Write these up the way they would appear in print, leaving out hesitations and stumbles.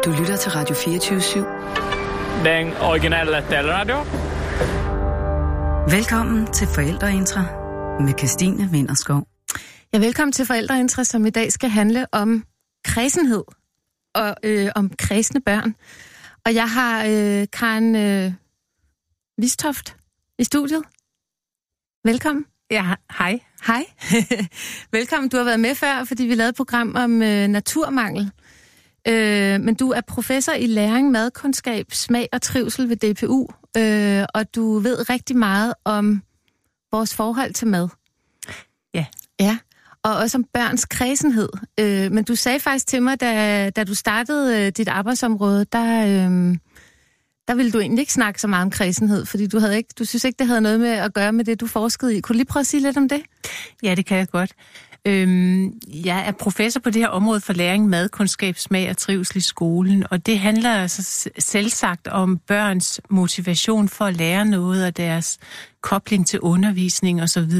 Du lytter til Radio 24/7. Den originale taleradio. Velkommen til Forældreintra med Kirstine Vinterskov. Ja, velkommen til Forældreintra, som i dag skal handle om kræsenhed og om kræsne børn. Og jeg har Karen Vistoft i studiet. Velkommen. Ja, hej. Hej. Velkommen. Du har været med før, fordi vi lavede et program om naturmangel. Men du er professor i læring, madkundskab, smag og trivsel ved DPU, og du ved rigtig meget om vores forhold til mad. Ja. Ja, og også om børns kræsenhed. Men du sagde faktisk til mig, da du startede dit arbejdsområde, der ville du egentlig ikke snakke så meget om kræsenhed, fordi du synes ikke, det havde noget med at gøre med det, du forskede i. Kunne du lige prøve at sige lidt om det? Ja, det kan jeg godt. Jeg er professor på det her område for læring, madkundskab, smag og trivsel i skolen, og det handler altså selvsagt om børns motivation for at lære noget og deres kobling til undervisning osv.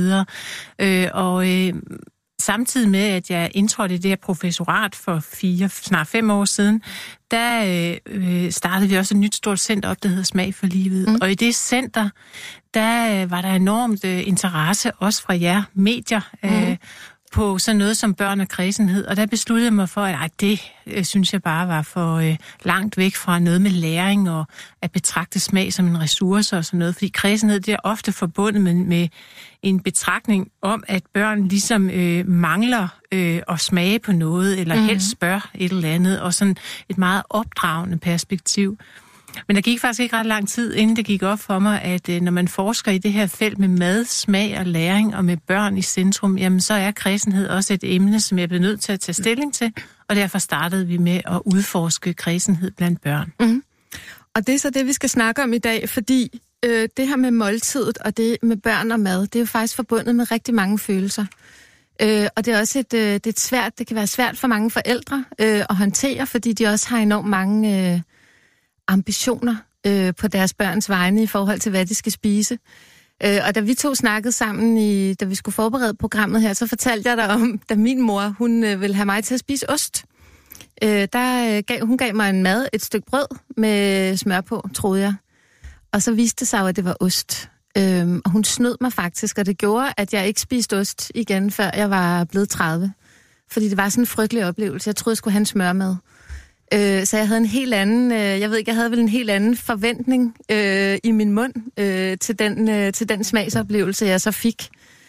Samtidig med, at jeg indtrådte i det her professorat for snart 5 år siden, der startede vi også et nyt stort center op, der hedder Smag for livet. Og i det center, der var der enormt interesse, også fra jer medier, på sådan noget som børn og kræsenhed. Og der besluttede jeg mig for, at det synes jeg bare var for langt væk fra noget med læring og at betragte smag som en ressource og sådan noget. Fordi kræsenhed, det er ofte forbundet med en betragtning om, at børn ligesom mangler at smage på noget, eller helst spørger et eller andet, og sådan et meget opdragende perspektiv. Men der gik faktisk ikke ret lang tid, inden det gik op for mig, at når man forsker i det her felt med mad, smag og læring, og med børn i centrum, jamen så er kræsenhed også et emne, som jeg bliver nødt til at tage stilling til, og derfor startede vi med at udforske kræsenhed blandt børn. Og det er så det, vi skal snakke om i dag, fordi det her med måltidet og det med børn og mad, det er jo faktisk forbundet med rigtig mange følelser. Og det er også det kan være svært for mange forældre at håndtere, fordi de også har enormt mange ambitioner på deres børns vegne i forhold til, hvad de skal spise. Og da vi to snakkede sammen, da vi skulle forberede programmet her, så fortalte jeg dig om, da min mor, hun ville have mig til at spise ost. Hun gav mig et stykke brød med smør på, troede jeg. Og så viste det sig, at det var ost. Og hun snød mig faktisk, og det gjorde, at jeg ikke spiste ost igen, før jeg var blevet 30. Fordi det var sådan en frygtelig oplevelse. Jeg troede, jeg skulle have en smørmad. Så jeg havde en helt anden, jeg havde vel en helt anden forventning i min mund til den smagsoplevelse, jeg så fik.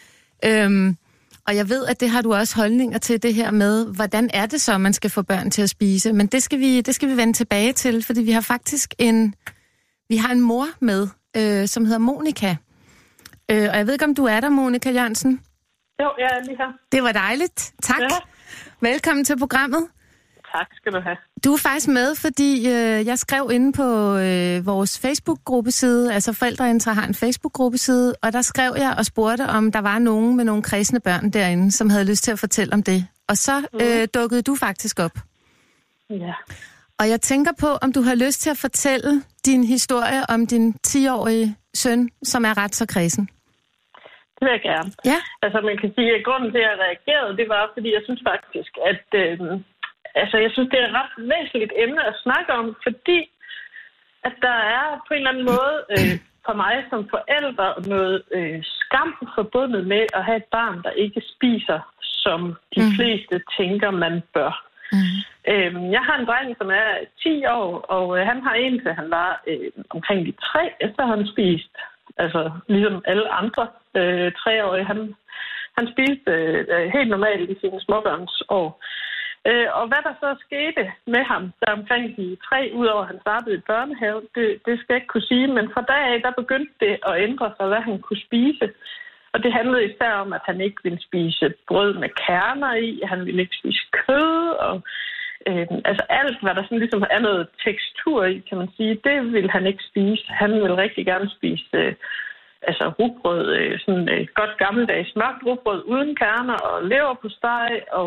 Og jeg ved, at det har du også holdninger til, det her med, hvordan er det så, man skal få børn til at spise. Men det skal vi vende tilbage til, fordi vi har faktisk en mor med, som hedder Monika. Og jeg ved ikke, om du er der, Monika Jørgensen? Jo, jeg er lige her. Det var dejligt. Tak. Ja. Velkommen til programmet. Tak skal du have. Du er faktisk med, fordi jeg skrev inde på vores Facebook-gruppeside, altså Forældreintra har en Facebook-gruppeside, og der skrev jeg og spurgte, om der var nogen med nogle kræsne børn derinde, som havde lyst til at fortælle om det. Og så dukkede du faktisk op. Ja. Og jeg tænker på, om du har lyst til at fortælle din historie om din 10-årige søn, som er ret så kræsen. Det vil jeg gerne. Ja. Altså man kan sige, at grunden til, at jeg reagerede, det var, fordi jeg synes faktisk, at jeg synes, det er et ret væsentligt emne at snakke om, fordi at der er på en eller anden måde for mig som forælder noget skam forbundet med at have et barn, der ikke spiser, som de fleste tænker, man bør. Jeg har en dreng, som er 10 år, og han har indtil han var omkring de 3, efter han spist. Altså ligesom alle andre 3-årige. Han spiste helt normalt i sine småbørnsår. Og hvad der så skete med ham, der omkring de 3, udover at han startede i børnehave, det skal jeg ikke kunne sige, men fra dag af, der begyndte det at ændre sig, hvad han kunne spise. Og det handlede især om, at han ikke ville spise brød med kerner i, han ville ikke spise kød, og alt, hvad der sådan ligesom er noget tekstur i, kan man sige, det ville han ikke spise. Han ville rigtig gerne spise rugbrød, sådan godt gammeldags mørkt rugbrød uden kerner, og leverpostej, og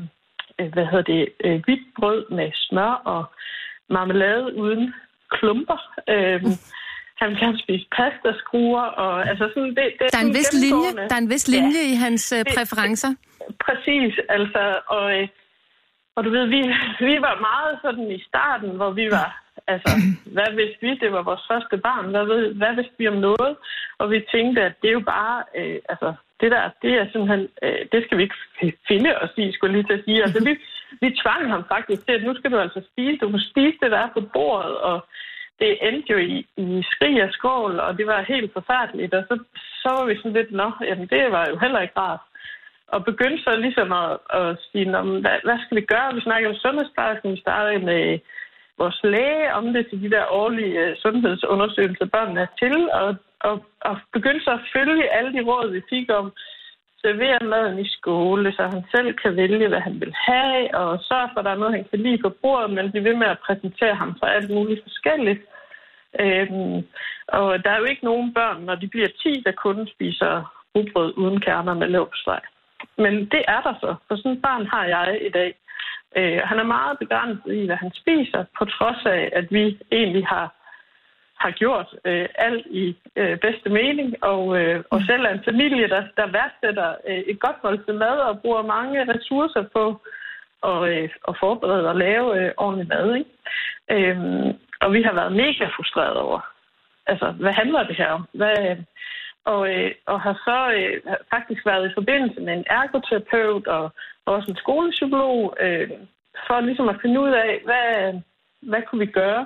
hvidt brød med smør og marmelade uden klumper. Han kan spise pastaskruer, og altså sådan det der er en vis linje i hans præferencer. Præcis, altså, og Og du ved, vi var meget sådan i starten, hvor vi var, altså, hvad vidste vi? Det var vores første barn. Hvad vidste vi om noget? Og vi tænkte, at det er jo bare, altså, det der, det er simpelthen, det skal vi ikke finde os i, skulle jeg lige til at sige. Altså, vi tvang ham faktisk til, at nu skal du altså spise. Du må spise det, der er på bordet, og det endte jo i skrig og skål, og det var helt forfærdeligt. Og så var vi sådan lidt, jamen det var jo heller ikke rart. Og begyndte så ligesom at sige, hvad skal vi gøre? Vi snakkede om sundhedsplejersken, vi startede med vores læge om det til de der årlige sundhedsundersøgelser, børnene er til, og begyndte så at følge alle de råd, vi fik om servere maden i skole, så han selv kan vælge, hvad han vil have, og sørge for, at der er noget, han kan lide på bordet, men blive ved med at præsentere ham for alt muligt forskelligt. Og der er jo ikke nogen børn, når de bliver 10, der kun spiser rugbrød uden kerner med leverpostej. Men det er der så, for sådan et barn har jeg i dag. Han er meget begrænset i, hvad han spiser, på trods af, at vi egentlig har gjort alt i bedste mening, og selv er en familie, der værdsætter et godt måltid mad og bruger mange ressourcer på at forberede og lave ordentlig mad. Ikke? Og vi har været mega frustreret over, altså, hvad handler det her om? Og har så faktisk været i forbindelse med en ergoterapeut og også en skolepsykolog, for ligesom at finde ud af, hvad kunne vi gøre?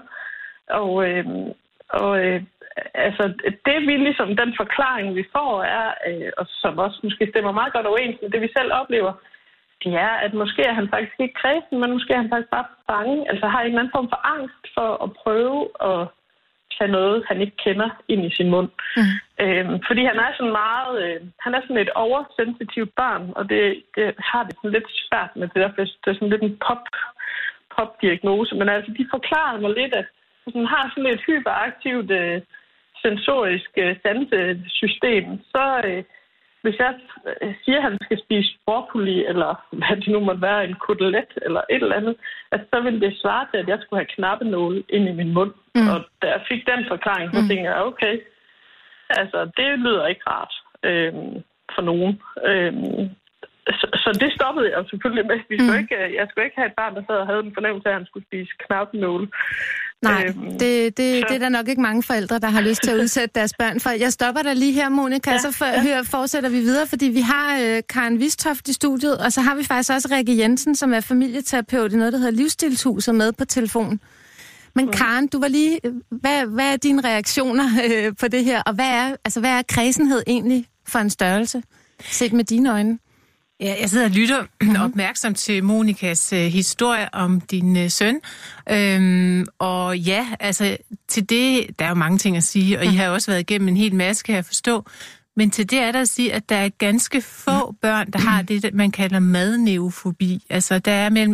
Altså, det vi ligesom, den forklaring, vi får, er, og som også måske stemmer meget godt overens med det, vi selv oplever, det er, at måske er han faktisk ikke kræsen, men måske er han faktisk bare bange. Altså har en eller anden form for angst for at prøve at tage noget, han ikke kender, ind i sin mund. Fordi han er sådan meget, han er sådan et oversensitivt barn, og det har det sådan lidt svært med det der, det er sådan lidt en pop-diagnose, men altså de forklarede mig lidt, at han har sådan et hyperaktivt sensorisk sansesystem, så hvis jeg siger, at han skal spise broccoli, eller hvad det nu måtte være, en kotelet, eller et eller andet, altså, så ville det svare til, at jeg skulle have knappenåle ind i min mund. Og da jeg fik den forklaring, så tænkte jeg, okay, altså det lyder ikke rart for nogen. Så det stoppede jeg selvfølgelig med. Jeg skulle ikke have et barn, der sad og havde en fornemmelse af, at han skulle spise knappenåle. Nej, det er der nok ikke mange forældre, der har lyst til at udsætte deres børn for. Jeg stopper dig lige her, Monika, så fortsætter vi videre, fordi vi har Karen Vistoft i studiet, og så har vi faktisk også Rikke Jensen, som er familieterapeut i noget, der hedder Livsstilshuset, med på telefon. Men Karen, du var lige, hvad er dine reaktioner på det her, og hvad er kræsenhed egentlig for en størrelse, set med dine øjne? Ja, jeg sidder og lytter opmærksom til Monikas historie om din søn. Og ja, altså til det, der er jo mange ting at sige, og I har jo også været igennem en hel masse, kan jeg forstå. Men til det er der at sige, at der er ganske få børn, der har det, man kalder madneofobi. Altså der er mellem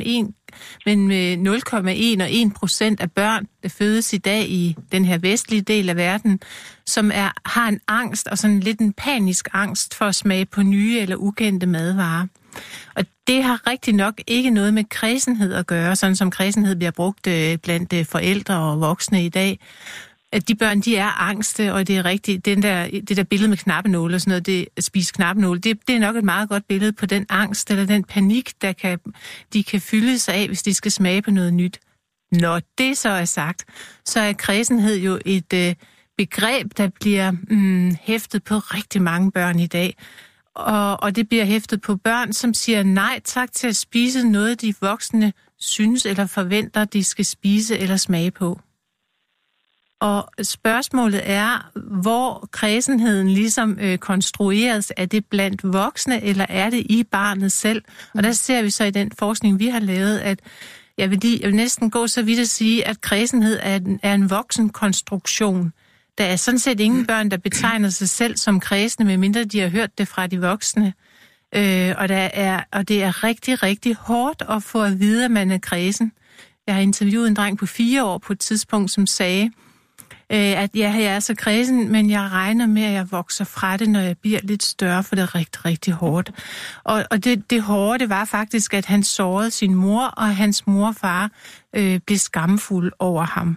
0,1 og 1% af børn, der fødes i dag i den her vestlige del af verden, som har en angst, og sådan lidt en panisk angst for at smage på nye eller ukendte madvarer. Og det har rigtig nok ikke noget med kræsenhed at gøre, sådan som kræsenhed bliver brugt blandt forældre og voksne i dag. At de børn, de er angste, og det er rigtigt, det der billede med knappenåle og sådan noget, det at spise knappenåle, det er nok et meget godt billede på den angst eller den panik, de kan fylde sig af, hvis de skal smage på noget nyt. Når det så er sagt, så er kræsenhed jo et begreb, der bliver hæftet på rigtig mange børn i dag. Og det bliver hæftet på børn, som siger nej tak til at spise noget, de voksne synes eller forventer, de skal spise eller smage på. Og spørgsmålet er, hvor kræsenheden ligesom konstrueres. Er det blandt voksne, eller er det i barnet selv? Og der ser vi så i den forskning, vi har lavet, at jeg vil næsten gå så vidt at sige, at kræsenhed er en voksen konstruktion. Der er sådan set ingen børn, der betegner sig selv som kræsne, medmindre de har hørt det fra de voksne. Og det er rigtig, rigtig hårdt at få at vide, at man er kræsen. Jeg har interviewet en dreng på 4 år på et tidspunkt, som sagde, at jeg er så kræsen, men jeg regner med, at jeg vokser fra det, når jeg bliver lidt større, for det er rigtig, rigtig hårdt. Og det hårde, det var faktisk, at han sårede sin mor, og hans mor og far blev skamfulde over ham.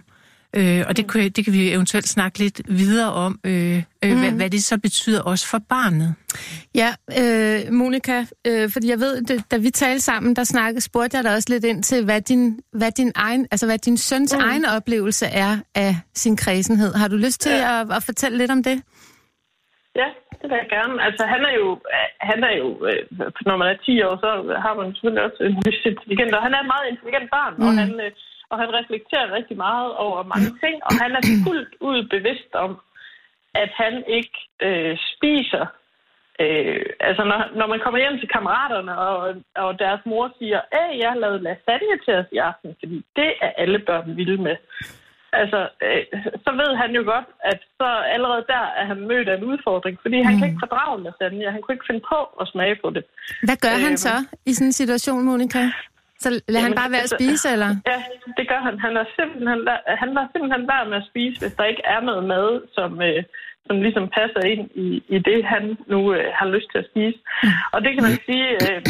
Og det kan vi eventuelt snakke lidt videre om, hvad det så betyder også for barnet. Ja, Monica, fordi jeg ved, da vi talte sammen, spurgte jeg dig også lidt ind til, hvad din søns egen oplevelse er af sin kræsenhed. Har du lyst til at fortælle lidt om det? Ja, det vil jeg gerne. Altså, han er jo når man er 10 år, så har man selvfølgelig også en vis intelligens, og han er et meget intelligent barn, og han reflekterer rigtig meget over mange ting, og han er fuldt ud bevidst om, at han ikke spiser. Altså, når man kommer hjem til kammeraterne, og deres mor siger, jeg har lavet lasagne til os i aften, fordi det er alle børn vilde med. Altså, så ved han jo godt, at så allerede der er han mødt af en udfordring, fordi han kan ikke fordrage lasagne, han kunne ikke finde på at smage på det. Hvad gør han så i sådan en situation, Monica? Så lader han bare være at spise, eller? Ja, det gør han. Han lader simpelthen være med at spise, hvis der ikke er noget mad, som ligesom passer ind i det, han nu har lyst til at spise. Og det kan man sige,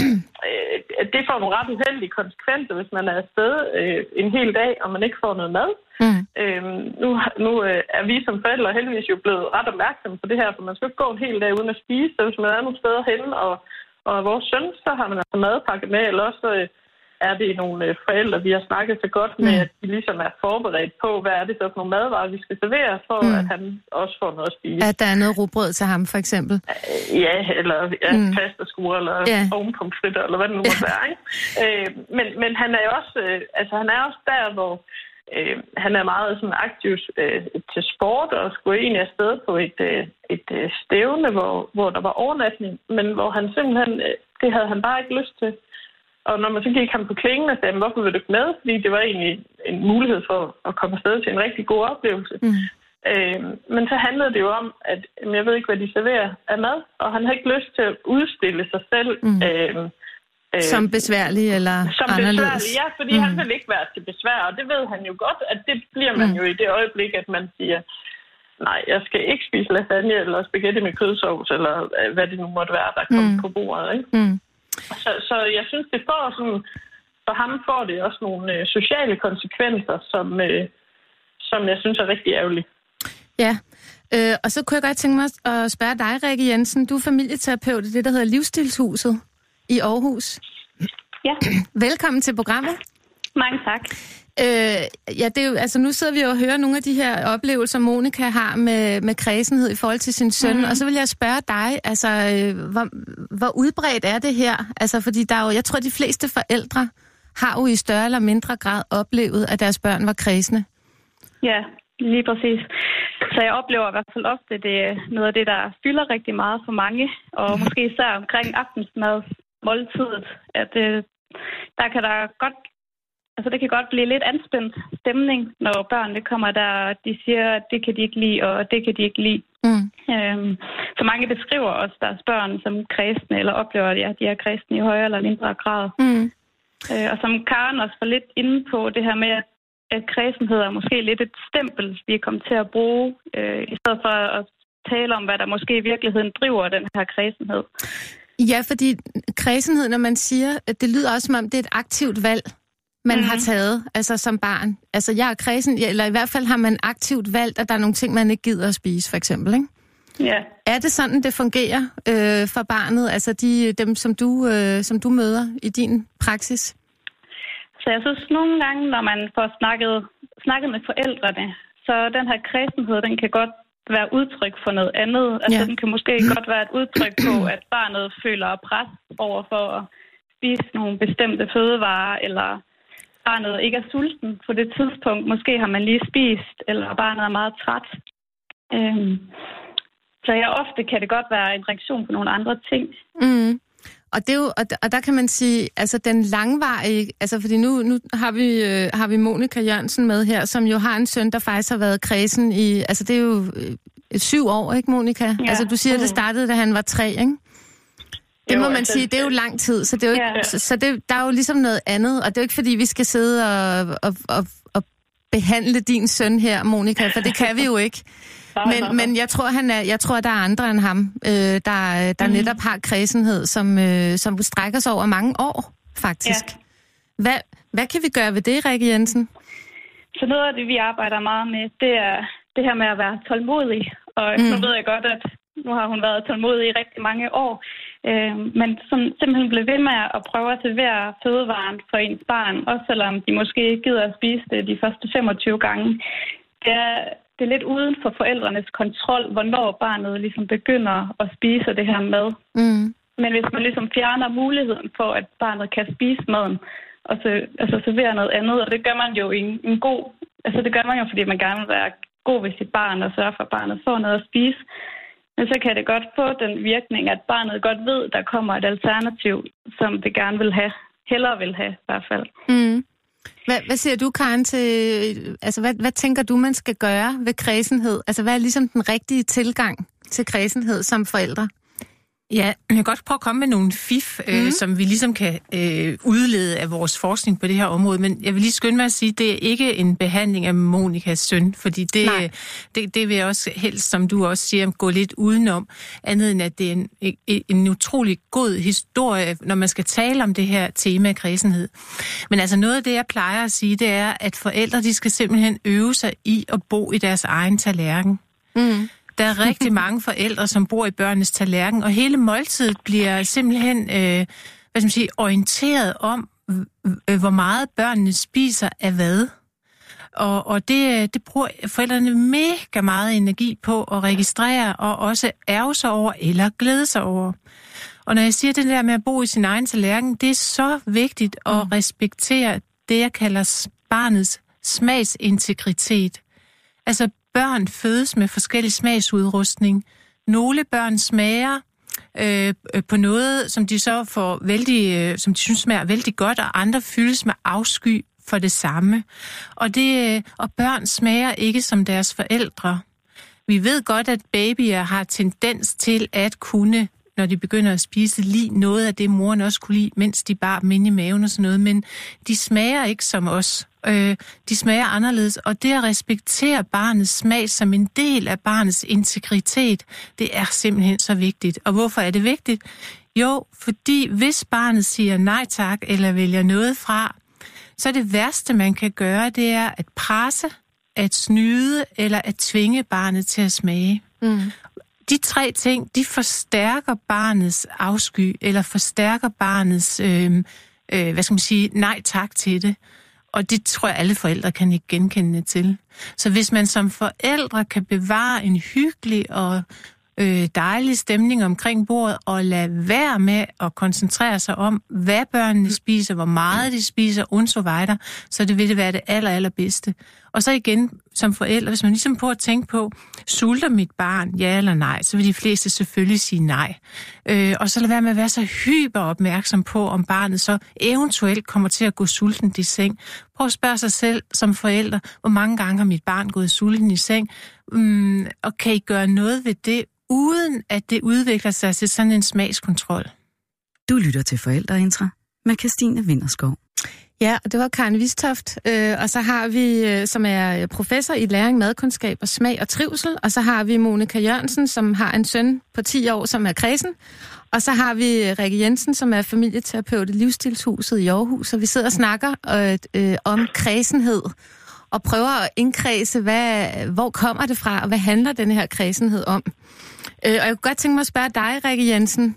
det får nogle ret uheldige konsekvenser, hvis man er afsted en hel dag, og man ikke får noget mad. Nu er vi som forældre heldigvis jo blevet ret opmærksomme på det her, for man skal ikke gå en hel dag uden at spise. Så hvis man er nogle steder henne, og vores søn, så har man altså madpakke med, eller også er det nogle forældre, vi har snakket så godt med, at de ligesom er forberedt på, hvad er det så for nogle madvarer, vi skal servere, for at han også får noget at spise. At der er noget rugbrød til ham, for eksempel? Ja, eller pastaskuer, eller ovenpomfritter, eller hvad det nu måtte være. Ikke? Men han er jo også, han er også der, hvor han er meget sådan aktiv til sport, og skulle egentlig afsted på et stævne, hvor der var overnatning, men hvor han simpelthen, det havde han bare ikke lyst til. Og når man så gik ham på klingen og sagde, hvorfor vil du ikke med? Fordi det var egentlig en mulighed for at komme afsted til en rigtig god oplevelse. Men så handlede det jo om, at jeg ved ikke, hvad de serverer af mad, og han havde ikke lyst til at udstille sig selv. Som besværlig eller som anderledes? Besværlig, ja, fordi han vil ikke være til besvær, og det ved han jo godt, at det bliver man jo i det øjeblik, at man siger, nej, jeg skal ikke spise lasagne eller spaghetti med kødsovs, eller hvad det nu måtte være, der kommer på bordet, ikke? Så jeg synes, det får sådan, for ham får det også nogle sociale konsekvenser, som jeg synes er rigtig ærgerlige. Ja, og så kunne jeg godt tænke mig at spørge dig, Rikke Jensen. Du er familieterapeut i det, der hedder Livsstilshuset i Aarhus. Ja. Velkommen til programmet. Mange tak. Det er jo, altså nu sidder vi og hører nogle af de her oplevelser, Monica har med kræsenhed i forhold til sin søn, og så vil jeg spørge dig, altså hvor udbredt er det her? Altså fordi der er jo, jeg tror de fleste forældre har jo i større eller mindre grad oplevet, at deres børn var kræsne. Ja, lige præcis. Så jeg oplever i hvert fald ofte, det er noget af det, der fylder rigtig meget for mange, og måske især omkring aftensmad, måltidet, at der kan der godt, altså det kan godt blive lidt anspændt stemning, når børnene kommer der, og de siger, at det kan de ikke lide, og det kan de ikke lide. Så mange beskriver også deres børn som kræsne, eller oplever, at de er kræsne i højere eller mindre grad. Og som Karen også var lidt inde på, det her med, at kræsenhed er måske lidt et stempel, vi er kommet til at bruge, i stedet for at tale om, hvad der måske i virkeligheden driver den her kræsenhed. Ja, fordi kræsenhed, når man siger, det lyder også som om, det er et aktivt valg, man har taget, altså som barn. Altså jeg er kræsen, eller i hvert fald har man aktivt valgt, at der er nogle ting, man ikke gider at spise, for eksempel, ikke? Ja. Er det sådan, det fungerer for barnet, altså dem, som du møder i din praksis? Så jeg synes nogle gange, når man får snakket med forældrene, så den her kræsenhed, den kan godt være udtryk for noget andet. Altså den kan måske godt være et udtryk på, at barnet føler pres over for at spise nogle bestemte fødevarer, eller barnet ikke er sulten på det tidspunkt. Måske har man lige spist, eller barnet er meget træt. Så ofte kan det godt være en reaktion på nogle andre ting. Og det er jo, og der kan man sige, altså den langvarige, altså fordi nu har vi Monica Jørgensen med her, som jo har en søn, der faktisk har været kræsen i, altså det er jo 7 år, ikke Monica? Ja. Altså du siger, det startede, da han var 3, ikke? Det må man sige, det er jo lang tid, så det er jo ikke, så der er jo ligesom noget andet, og det er jo ikke fordi, vi skal sidde og behandle din søn her, Monica, for det kan vi jo ikke. Men jeg tror, der er andre end ham, der netop har kræsenhed, som strækker sig over mange år, faktisk. Ja. Hvad kan vi gøre ved det, Rikke Jensen? Så noget af det, vi arbejder meget med, det er det her med at være tålmodig. Og nu ved jeg godt, at nu har hun været tålmodig i rigtig mange år. Men som simpelthen blev ved med at prøve at servere fødevaren for ens barn, også selvom de måske ikke gider at spise det de første 25 gange. Det er lidt uden for forældrenes kontrol, hvornår barnet ligesom begynder at spise det her mad. Men hvis man ligesom fjerner muligheden for, at barnet kan spise maden, og så servere noget andet, og det gør man jo en god... Altså det gør man jo, fordi man gerne vil være god ved sit barn og sørge for, at barnet får noget at spise. Men så kan det godt få den virkning, at barnet godt ved, at der kommer et alternativ, som det gerne vil have. Hellere vil have i hvert fald. Hvad siger du, Karen, til... Altså, hvad tænker du, man skal gøre ved kræsenhed? Altså, hvad er ligesom den rigtige tilgang til kræsenhed som forældre? Ja, jeg kan godt prøve at komme med nogle fif, som vi ligesom kan udlede af vores forskning på det her område, men jeg vil lige skynde mig at sige, at det er ikke en behandling af Monikas søn, fordi det vil jeg også helst, som du også siger, gå lidt udenom, andet end at det er en utrolig god historie, når man skal tale om det her tema af kræsenhed. Men altså noget af det, jeg plejer at sige, det er, at forældre, de skal simpelthen øve sig i at bo i deres egen tallerken. Der er rigtig mange forældre, som bor i børnenes tallerken, og hele måltidet bliver simpelthen orienteret om, hvor meget børnene spiser af hvad. Og det bruger forældrene mega meget energi på at registrere og også ærge sig over eller glæde sig over. Og når jeg siger det der med at bo i sin egen tallerken, det er så vigtigt at respektere det, jeg kalder barnets smagsintegritet. Altså børn fødes med forskellig smagsudrustning. Nogle børn smager på noget, som de så får som de synes smager vældig godt, og andre fyldes med afsky for det samme. Og børn smager ikke som deres forældre. Vi ved godt, at babyer har tendens til at kunne, når de begynder at spise, lide noget af det, moren også kunne lide, mens de bar dem inde i maven og sådan noget, men de smager ikke som os. De smager anderledes, og det at respektere barnets smag som en del af barnets integritet, det er simpelthen så vigtigt. Og hvorfor er det vigtigt? Jo, fordi hvis barnet siger nej tak, eller vælger noget fra, så det værste, man kan gøre, det er at presse, at snyde, eller at tvinge barnet til at smage. De 3 ting, de forstærker barnets afsky, eller forstærker barnets, nej tak til det. Og det tror jeg, alle forældre kan ikke genkende til. Så hvis man som forældre kan bevare en hyggelig og dejlig stemning omkring bordet, og lade være med at koncentrere sig om, hvad børnene spiser, hvor meget de spiser, og så videre, så det vil det være det allerbedste. Og så igen, som forældre, hvis man ligesom prøver at tænke på, sulter mit barn, ja eller nej, så vil de fleste selvfølgelig sige nej. Og så lad være med at være så hyper opmærksom på, om barnet så eventuelt kommer til at gå sulten i seng. Prøv at spørge sig selv som forældre, hvor mange gange har mit barn gået sulten i seng, og kan I gøre noget ved det, uden at det udvikler sig til sådan en smagskontrol. Du lytter til Forældreintra med Kirstine Vinterskov. Ja, og det var Karen Vistoft, og så har vi, som er professor i læring, madkundskab og smag og trivsel, og så har vi Monika Jørgensen, som har en søn på 10 år, som er kræsen, og så har vi Rikke Jensen, som er familieterapeut i Livsstilshuset i Aarhus, og vi sidder og snakker om kræsenhed, og prøver at indkredse, hvor kommer det fra, og hvad handler den her kræsenhed om. Og jeg kunne godt tænke mig at spørge dig, Rikke Jensen,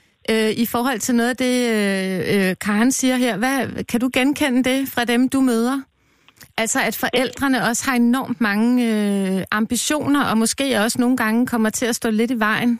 i forhold til noget af det, Karen siger her. Kan du genkende det fra dem, du møder? Altså, at forældrene også har enormt mange ambitioner, og måske også nogle gange kommer til at stå lidt i vejen.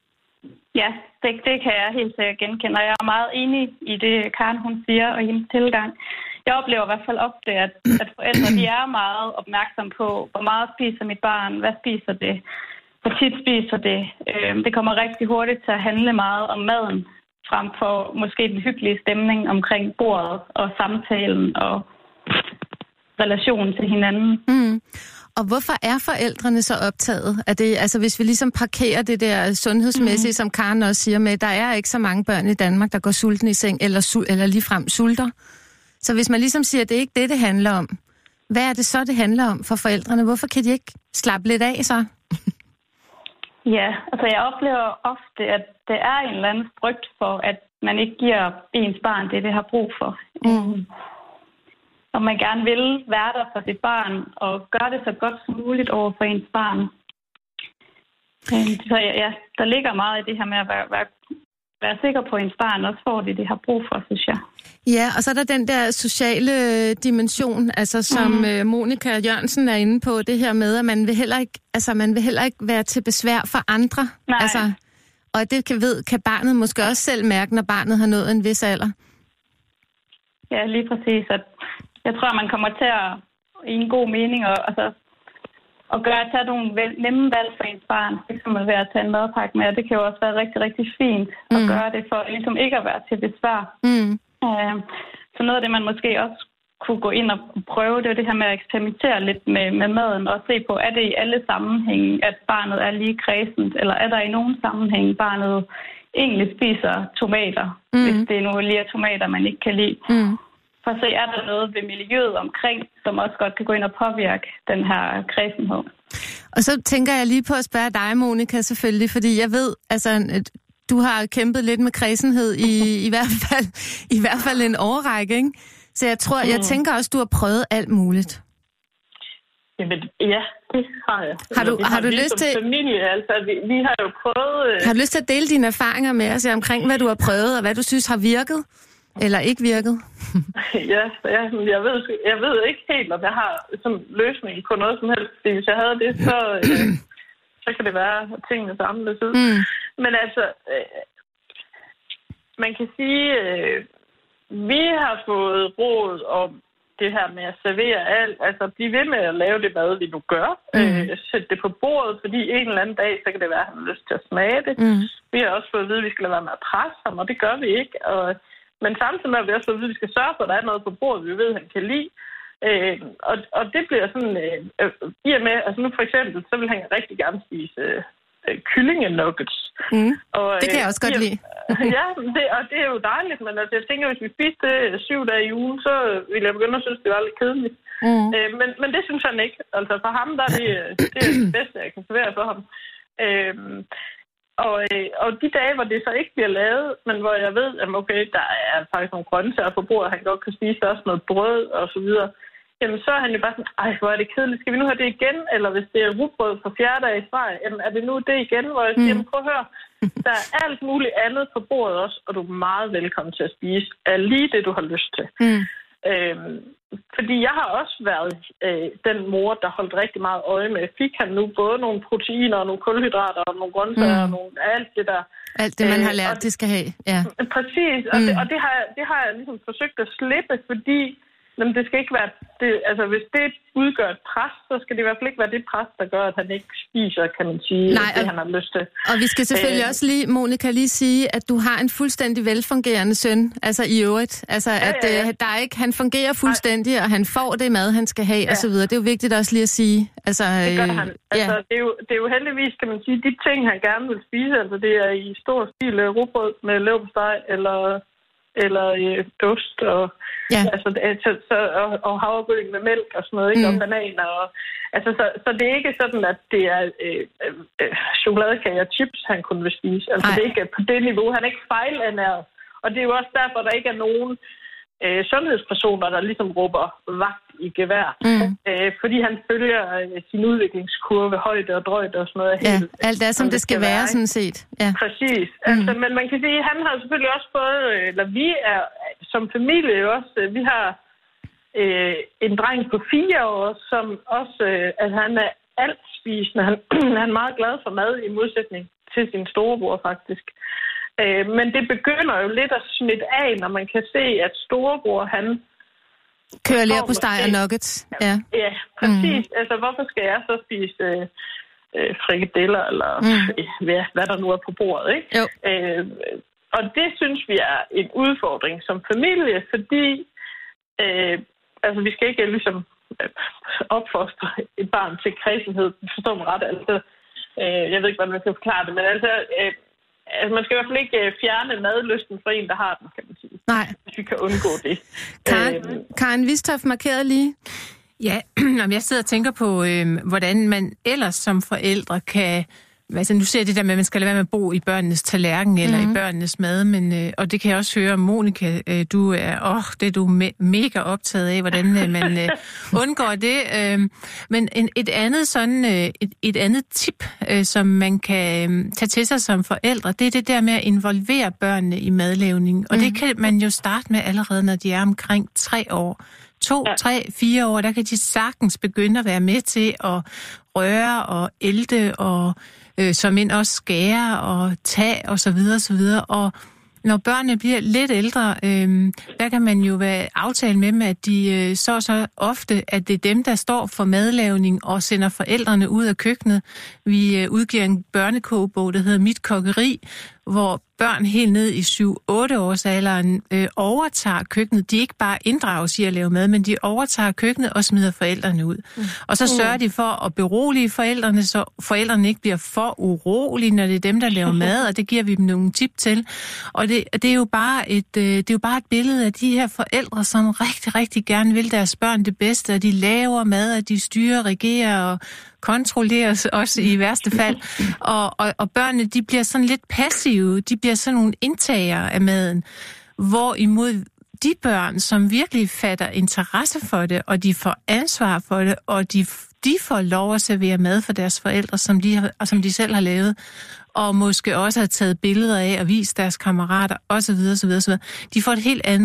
Ja, det kan jeg helt sikkert genkende, og jeg er meget enig i det, Karen hun siger, og hendes tilgang. Jeg oplever i hvert fald ofte, at forældre de er meget opmærksomme på, hvor meget spiser mit barn, hvad spiser det, hvor tit spiser det. Det kommer rigtig hurtigt til at handle meget om maden, frem for måske den hyggelige stemning omkring bordet og samtalen og relationen til hinanden. Og hvorfor er forældrene så optaget af det? Altså hvis vi ligesom parkerer det der sundhedsmæssige, som Karen også siger med, der er ikke så mange børn i Danmark, der går sulten i seng eller ligefrem sulter. Så hvis man ligesom siger, at det er ikke det handler om, hvad er det så, det handler om for forældrene? Hvorfor kan de ikke slappe lidt af så? Ja, altså jeg oplever ofte, at det er en eller anden frygt for, at man ikke giver ens barn det har brug for. og man gerne vil være der for sit barn, og gøre det så godt som muligt over for ens barn. Så ja, der ligger meget i det her med at være sikker på, at ens barn også får det har brug for, synes jeg. Ja, og så er der den der sociale dimension, altså som Monika Jørgensen er inde på, det her med, at man vil heller ikke være til besvær for andre. Nej. Altså, og det kan barnet måske også selv mærke, når barnet har nået en vis alder. Ja, lige præcis. Jeg tror, man kommer til at i en god mening og tage nogle nemme valg for ens barn. For eksempel ved at tage en madpakke med, og det kan jo også være rigtig, rigtig fint at gøre det for ligesom ikke at være til besvær. Så noget af det, man måske også kunne gå ind og prøve, det er det her med at eksperimentere lidt med maden og se på, er det i alle sammenhænge, at barnet er lige kræsent, eller er der i nogen sammenhæng, barnet egentlig spiser tomater, hvis det nu lige er tomater, man ikke kan lide. For at se, er der noget ved miljøet omkring, som også godt kan gå ind og påvirke den her kræsenhed. Og så tænker jeg lige på at spørge dig, Monika, selvfølgelig, fordi jeg ved, altså, du har kæmpet lidt med kræsenhed i hvert fald en årrække, ikke? Så jeg tænker også, du har prøvet alt muligt. Jamen, ja, det har jeg. Har du lyst til familie, altså, vi har jo prøvet... Har du lyst til at dele dine erfaringer med os omkring, hvad du har prøvet, og hvad du synes har virket? Eller ikke virket? Ja, jeg ved ikke helt, om jeg har sådan løsning på noget som helst. Fordi hvis jeg havde det, så kan det være, at tingene samles ud. Men altså, man kan sige, vi har fået råd om det her med at servere alt. Altså, blive ved med at lave det mad, vi nu gør. Sætte det på bordet, fordi en eller anden dag, så kan det være, at han har lyst til at smage det. Vi har også fået at vide, at vi skal lade være med at presse ham, og det gør vi ikke. Men samtidig med, at vi også ved, at vi skal sørge for, at der er noget på bordet, vi ved, at han kan lide. Og det bliver sådan, i og med, altså nu for eksempel, så vil han rigtig gerne spise kyllingenuggets. Det kan jeg også godt lide. Ja, og det er jo dejligt, men altså, jeg tænker, hvis vi spiste det 7 dage i ugen, så ville jeg begynde at synes, det var lidt kedeligt. Men det synes han ikke. Altså for ham, der er det det bedste, jeg kan servere for ham. Og de dage, hvor det så ikke bliver lavet, men hvor jeg ved, at okay, der er faktisk nogle grøntsager på bordet, han godt kan spise også noget brød og så videre, jamen så er han jo bare sådan, ej, hvor er det kedeligt, skal vi nu have det igen? Eller hvis det er rugbrød for 4. dag i streg, jamen er det nu det igen? Hvor jeg siger, prøv at høre, der er alt muligt andet på bordet også, og du er meget velkommen til at spise af lige det, du har lyst til. Fordi jeg har også været den mor, der holdt rigtig meget øje med. Fik han nu både nogle proteiner og nogle kulhydrater og nogle grøntsager og alt det der. Alt det, man har lært, det skal have. Ja. Præcis, og det har jeg ligesom forsøgt at slippe, fordi det skal ikke være... altså, hvis det udgør et pres, så skal det i hvert fald ikke være det pres, der gør, at han ikke spiser, kan man sige, det han har lyst til. Og vi skal selvfølgelig også lige, Monika, lige sige, at du har en fuldstændig velfungerende søn, altså i øvrigt. Altså, at der er ikke, han fungerer fuldstændig, og han får det mad, han skal have, og så videre. Det er jo vigtigt også lige at sige. Altså, det gør han. Altså, det er jo heldigvis, kan man sige, de ting, han gerne vil spise, altså det er i stor stil rugbrød med leverpostej, eller ost og og havregryn med mælk og sådan noget, ikke? Og bananer og altså så det er ikke sådan, at det er chokoladekage og chips han kunne vil spise. Altså det er ikke på det niveau, han er ikke fejlernæret. Og det er jo også derfor, der ikke er nogen sundhedspersoner, der ligesom råber vagt i gevær. Fordi han følger sin udviklingskurve, højde og drøjde og sådan noget. Helt, alt er, som det skal være, sådan set. Ja. Præcis. Altså, men man kan sige, at han har selvfølgelig også fået, eller vi er som familie jo også, vi har en dreng på 4 år, som også, altså han er alt spisende. Han er meget glad for mad i modsætning til sin storebror faktisk. Men det begynder jo lidt at smitte af, når man kan se, at storebror, han kører leverpostej og nuggets. Ja, præcis. Altså, hvorfor skal jeg så spise frikadeller, eller hvad der nu er på bordet, ikke? Jo. Og det synes vi er en udfordring som familie, fordi altså, vi skal ikke ligesom opfostre et barn til kræsenhed. Forstår mig ret, altså. Jeg ved ikke, hvordan man skal forklare det, men altså... Altså, man skal i hvert fald ikke fjerne madlysten for en, der har den, kan man sige. Nej. Hvis vi kan undgå det. Karen Vistoff markerede lige. Ja, jeg sidder og tænker på, hvordan man ellers som forældre kan Altså, nu ser jeg det der med, at man skal lade være med at bo i børnenes tallerken eller i børnenes mad, men, og det kan jeg også høre, Monika, du er mega optaget af, hvordan man undgår det. Men et andet tip, som man kan tage til sig som forældre, det er det der med at involvere børnene i madlavning. Og det kan man jo starte med allerede, når de er omkring 3 år. 2, 3, 4 år, der kan de sagtens begynde at være med til at røre og ælte og som ind også skære og tage og så videre, så videre. Og når børnene bliver lidt ældre, der kan man jo være aftale med dem, at de så ofte, at det er dem, der står for madlavning og sender forældrene ud af køkkenet. Vi udgiver en børnekogebog, der hedder Mit Kokkeri, hvor børn helt ned i 7-8-årsalderen overtager køkkenet. De ikke bare inddrages i at lave mad, men de overtager køkkenet og smider forældrene ud. Og så sørger de for at berolige forældrene, så forældrene ikke bliver for urolige, når det er dem, der laver mad, og det giver vi dem nogle tip til. Og det er jo bare et billede af de her forældre, som rigtig, rigtig gerne vil deres børn det bedste, og de laver mad, og de styrer, regerer og kontrolleres også i værste fald. Og børnene, de bliver sådan lidt passive, de bliver sådan nogle indtagere af maden, hvorimod de børn, som virkelig fatter interesse for det, og de får ansvar for det, og de får lov at servere mad for deres forældre, som de selv har lavet, og måske også har taget billeder af og vist deres kammerater, osv. De får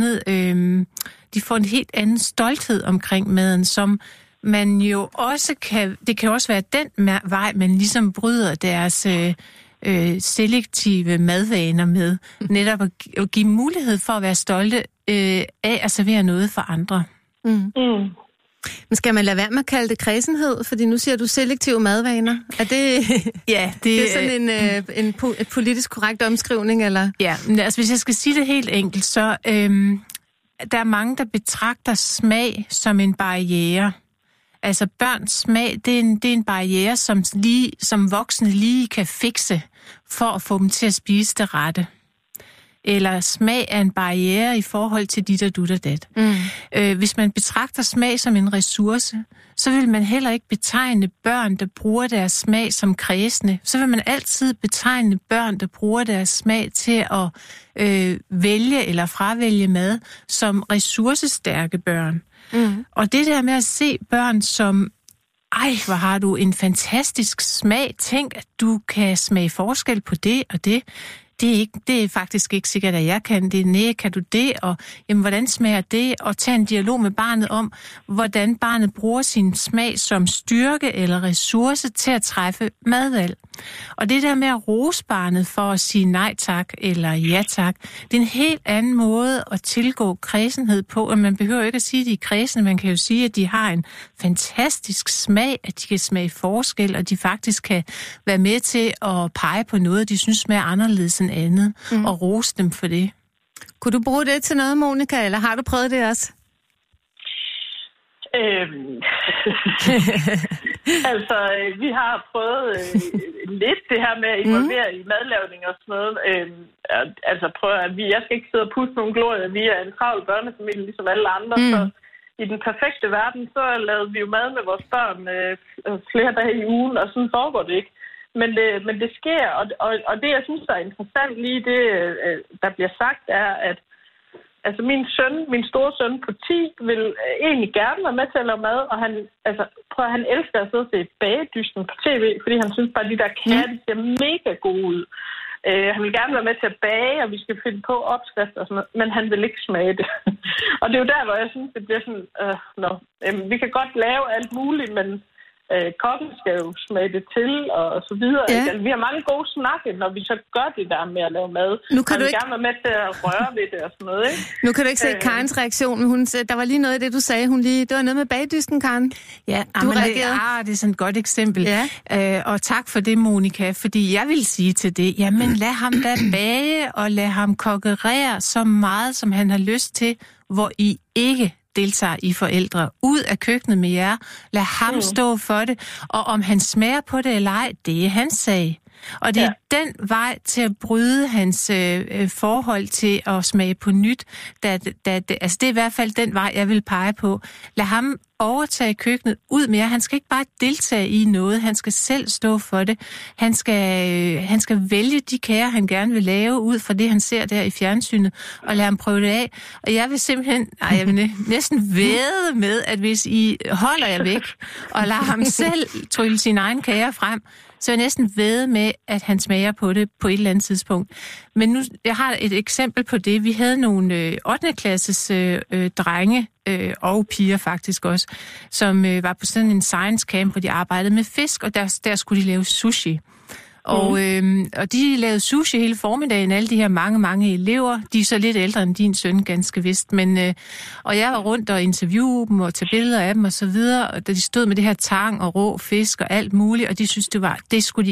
en helt anden stolthed omkring maden, som man jo også det kan også være den vej, man ligesom bryder deres selektive madvaner med. Netop at give mulighed for at være stolte af at servere noget for andre. Men skal man lade være med at kalde det kræsenhed? Fordi nu siger du selektive madvaner. Er det, det er sådan en politisk korrekt omskrivning, eller? Ja, men altså hvis jeg skal sige det helt enkelt, så der er mange, der betragter smag som en barriere. Altså børns smag, det er en barriere, som voksne lige kan fikse for at få dem til at spise det rette. Eller smag er en barriere i forhold til dit og dut og dat. Hvis man betragter smag som en ressource, så vil man heller ikke betegne børn, der bruger deres smag som kræsne. Så vil man altid betegne børn, der bruger deres smag til at vælge eller fravælge mad, som ressourcestærke børn. Og det der med at se børn som, hvor har du en fantastisk smag, tænk, at du kan smage forskel på det og det. Det er faktisk ikke sikkert, at jeg kan det. Nej, kan du det? Og jamen, hvordan smager det? Og tage en dialog med barnet om, hvordan barnet bruger sin smag som styrke eller ressource til at træffe madvalg. Og det der med at rose barnet for at sige nej tak eller ja tak, det er en helt anden måde at tilgå kræsenhed på. Og man behøver ikke at sige, at de er kræsne. Man kan jo sige, at de har en fantastisk smag, at de kan smage forskel, og de faktisk kan være med til at pege på noget, de synes smager anderledes end andet, og rose dem for det. Kunne du bruge det til noget, Monika, eller har du prøvet det også? Altså, vi har prøvet lidt det her med at involvere i madlavning og sådan noget. Altså, jeg skal ikke sidde og puste nogle glorier. Vi er en travl børnefamilie, ligesom alle andre, så i den perfekte verden, så lavede vi jo mad med vores børn flere dage i ugen, og sådan foregår det ikke. Men det sker, og det, jeg synes, der er interessant lige det, der bliver sagt, er, at altså min store søn på 10 vil egentlig gerne være med til at lave mad, og han elsker at sidde og se Bagedysten på tv, fordi han synes bare, at de der kager, de ser mega gode ud. Han vil gerne være med til at bage, og vi skal finde på opskrifter og sådan noget, men han vil ikke smage det. Og det er jo der, hvor jeg synes, det bliver sådan, vi kan godt lave alt muligt, men kokken skal jo smage det til, og så videre. Ja. Altså, vi har mange gode snakke, når vi så gør det der med at lave mad. Nu kan du ikke gerne være med til at røre ved det og sådan noget, ikke? Nu kan du ikke se Karens reaktion, men der var lige noget af det, du sagde. Det var noget med bagdysten, Karen. Ja, du reagerede. Det er sådan et godt eksempel. Ja. Og tak for det, Monika, fordi jeg vil sige til det, jamen lad ham da bage, og lad ham kokkerere så meget, som han har lyst til, hvor I ikke deltager i forældre. Ud af køkkenet med jer. Lad ham stå for det. Og om han smager på det eller ej, det er hans sag. Og det er den vej til at bryde hans forhold til at smage på nyt. Altså det er i hvert fald den vej, jeg vil pege på. Lad ham overtage køkkenet ud mere. Han skal ikke bare deltage i noget. Han skal selv stå for det. Han skal vælge de kager, han gerne vil lave ud fra det, han ser der i fjernsynet, og lade ham prøve det af. Og jeg vil simpelthen, jeg vil næsten vædde med, at hvis I holder jer væk og lader ham selv trylle sine egne kager frem, så jeg næsten vædde med, at han smager på det på et eller andet tidspunkt. Men nu, jeg har et eksempel på det. Vi havde nogle 8. klasses drenge, og piger faktisk også, som var på sådan en science camp, hvor de arbejdede med fisk, og der skulle de lave sushi. Og de lavede sushi hele formiddagen, alle de her mange elever. De er så lidt ældre end din søn, ganske vist. Men, og jeg var rundt og interviewede dem og tage billeder af dem og så videre. Og da de stod med det her tang og rå fisk og alt muligt, og de synes, det var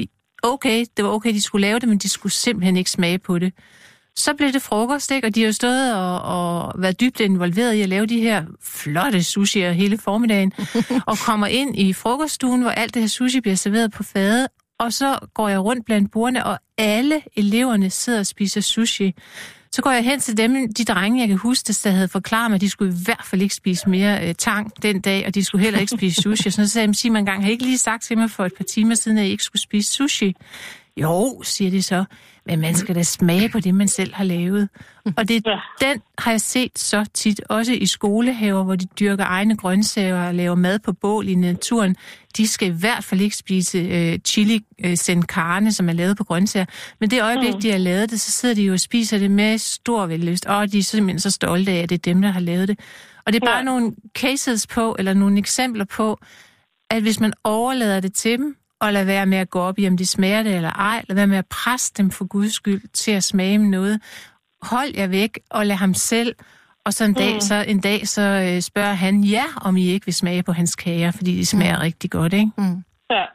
okay, de skulle lave det, men de skulle simpelthen ikke smage på det. Så blev det frokost, ikke? Og de har jo stået og været dybt involveret i at lave de her flotte sushier hele formiddagen, og kommer ind i frokoststuen, hvor alt det her sushi bliver serveret på fade, og så går jeg rundt blandt bordene, og alle eleverne sidder og spiser sushi. Så går jeg hen til dem, de drenge, jeg kan huske, der havde forklaret mig, at de skulle i hvert fald ikke spise mere tang den dag, og de skulle heller ikke spise sushi. Så sagde jeg, Simon engang, har I ikke lige sagt til mig for et par timer siden, at I ikke skulle spise sushi? Jo, siger de så, men man skal da smage på det, man selv har lavet. Og den har jeg set så tit, også i skolehaver, hvor de dyrker egne grøntsager og laver mad på bål i naturen. De skal i hvert fald ikke spise chili sen carne, som er lavet på grøntsager. Men det øjeblik, de har lavet det, så sidder de jo og spiser det med stor vellyst. Og de er simpelthen så stolte af, at det er dem, der har lavet det. Og det er bare nogle cases på, eller nogle eksempler på, at hvis man overlader det til dem, og lade være med at gå op i, om de smager det eller ej. Lad være med at presse dem for Guds skyld til at smage noget. Hold jer væk og lad ham selv. Og så en dag så spørger han om I ikke vil smage på hans kager, fordi de smager rigtig godt, ikke? Ja.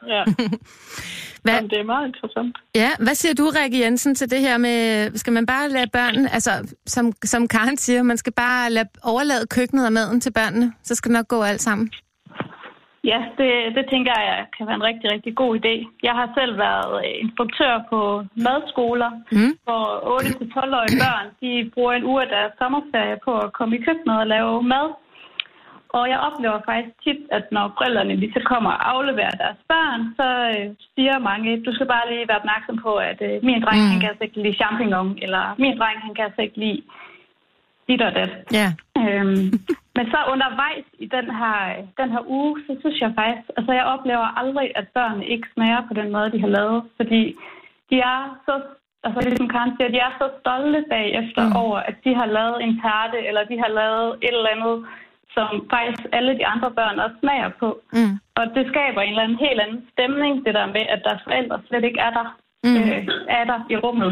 Jamen, det er meget interessant. Ja, hvad siger du, Rikke Jensen, til det her med, skal man bare lade børnene, altså som Karen siger, man skal bare overlade køkkenet og maden til børnene, så skal det nok gå alt sammen? Ja, det tænker jeg kan være en rigtig, rigtig god idé. Jeg har selv været instruktør på madskoler, hvor 8-12-årige børn, de bruger en uge af deres sommerferie på at komme i køkkenet og lave mad. Og jeg oplever faktisk tit, at når forældrene lige så kommer og afleverer deres børn, så siger mange, du skal bare lige være opmærksom på, at min dreng han kan altså ikke lide champignon, eller min dreng han kan altså ikke lide dit og dat. Yeah. Men så undervejs i den her uge, så synes jeg faktisk, altså jeg oplever aldrig, at børnene ikke smager på den måde, de har lavet, fordi de er så, altså ligesom Karen siger, de er så stolte bagefter over, at de har lavet en tærte, eller de har lavet et eller andet, som faktisk alle de andre børn også smager på. Og det skaber en eller anden helt anden stemning, det der med, at deres forældre slet ikke er der i rummet.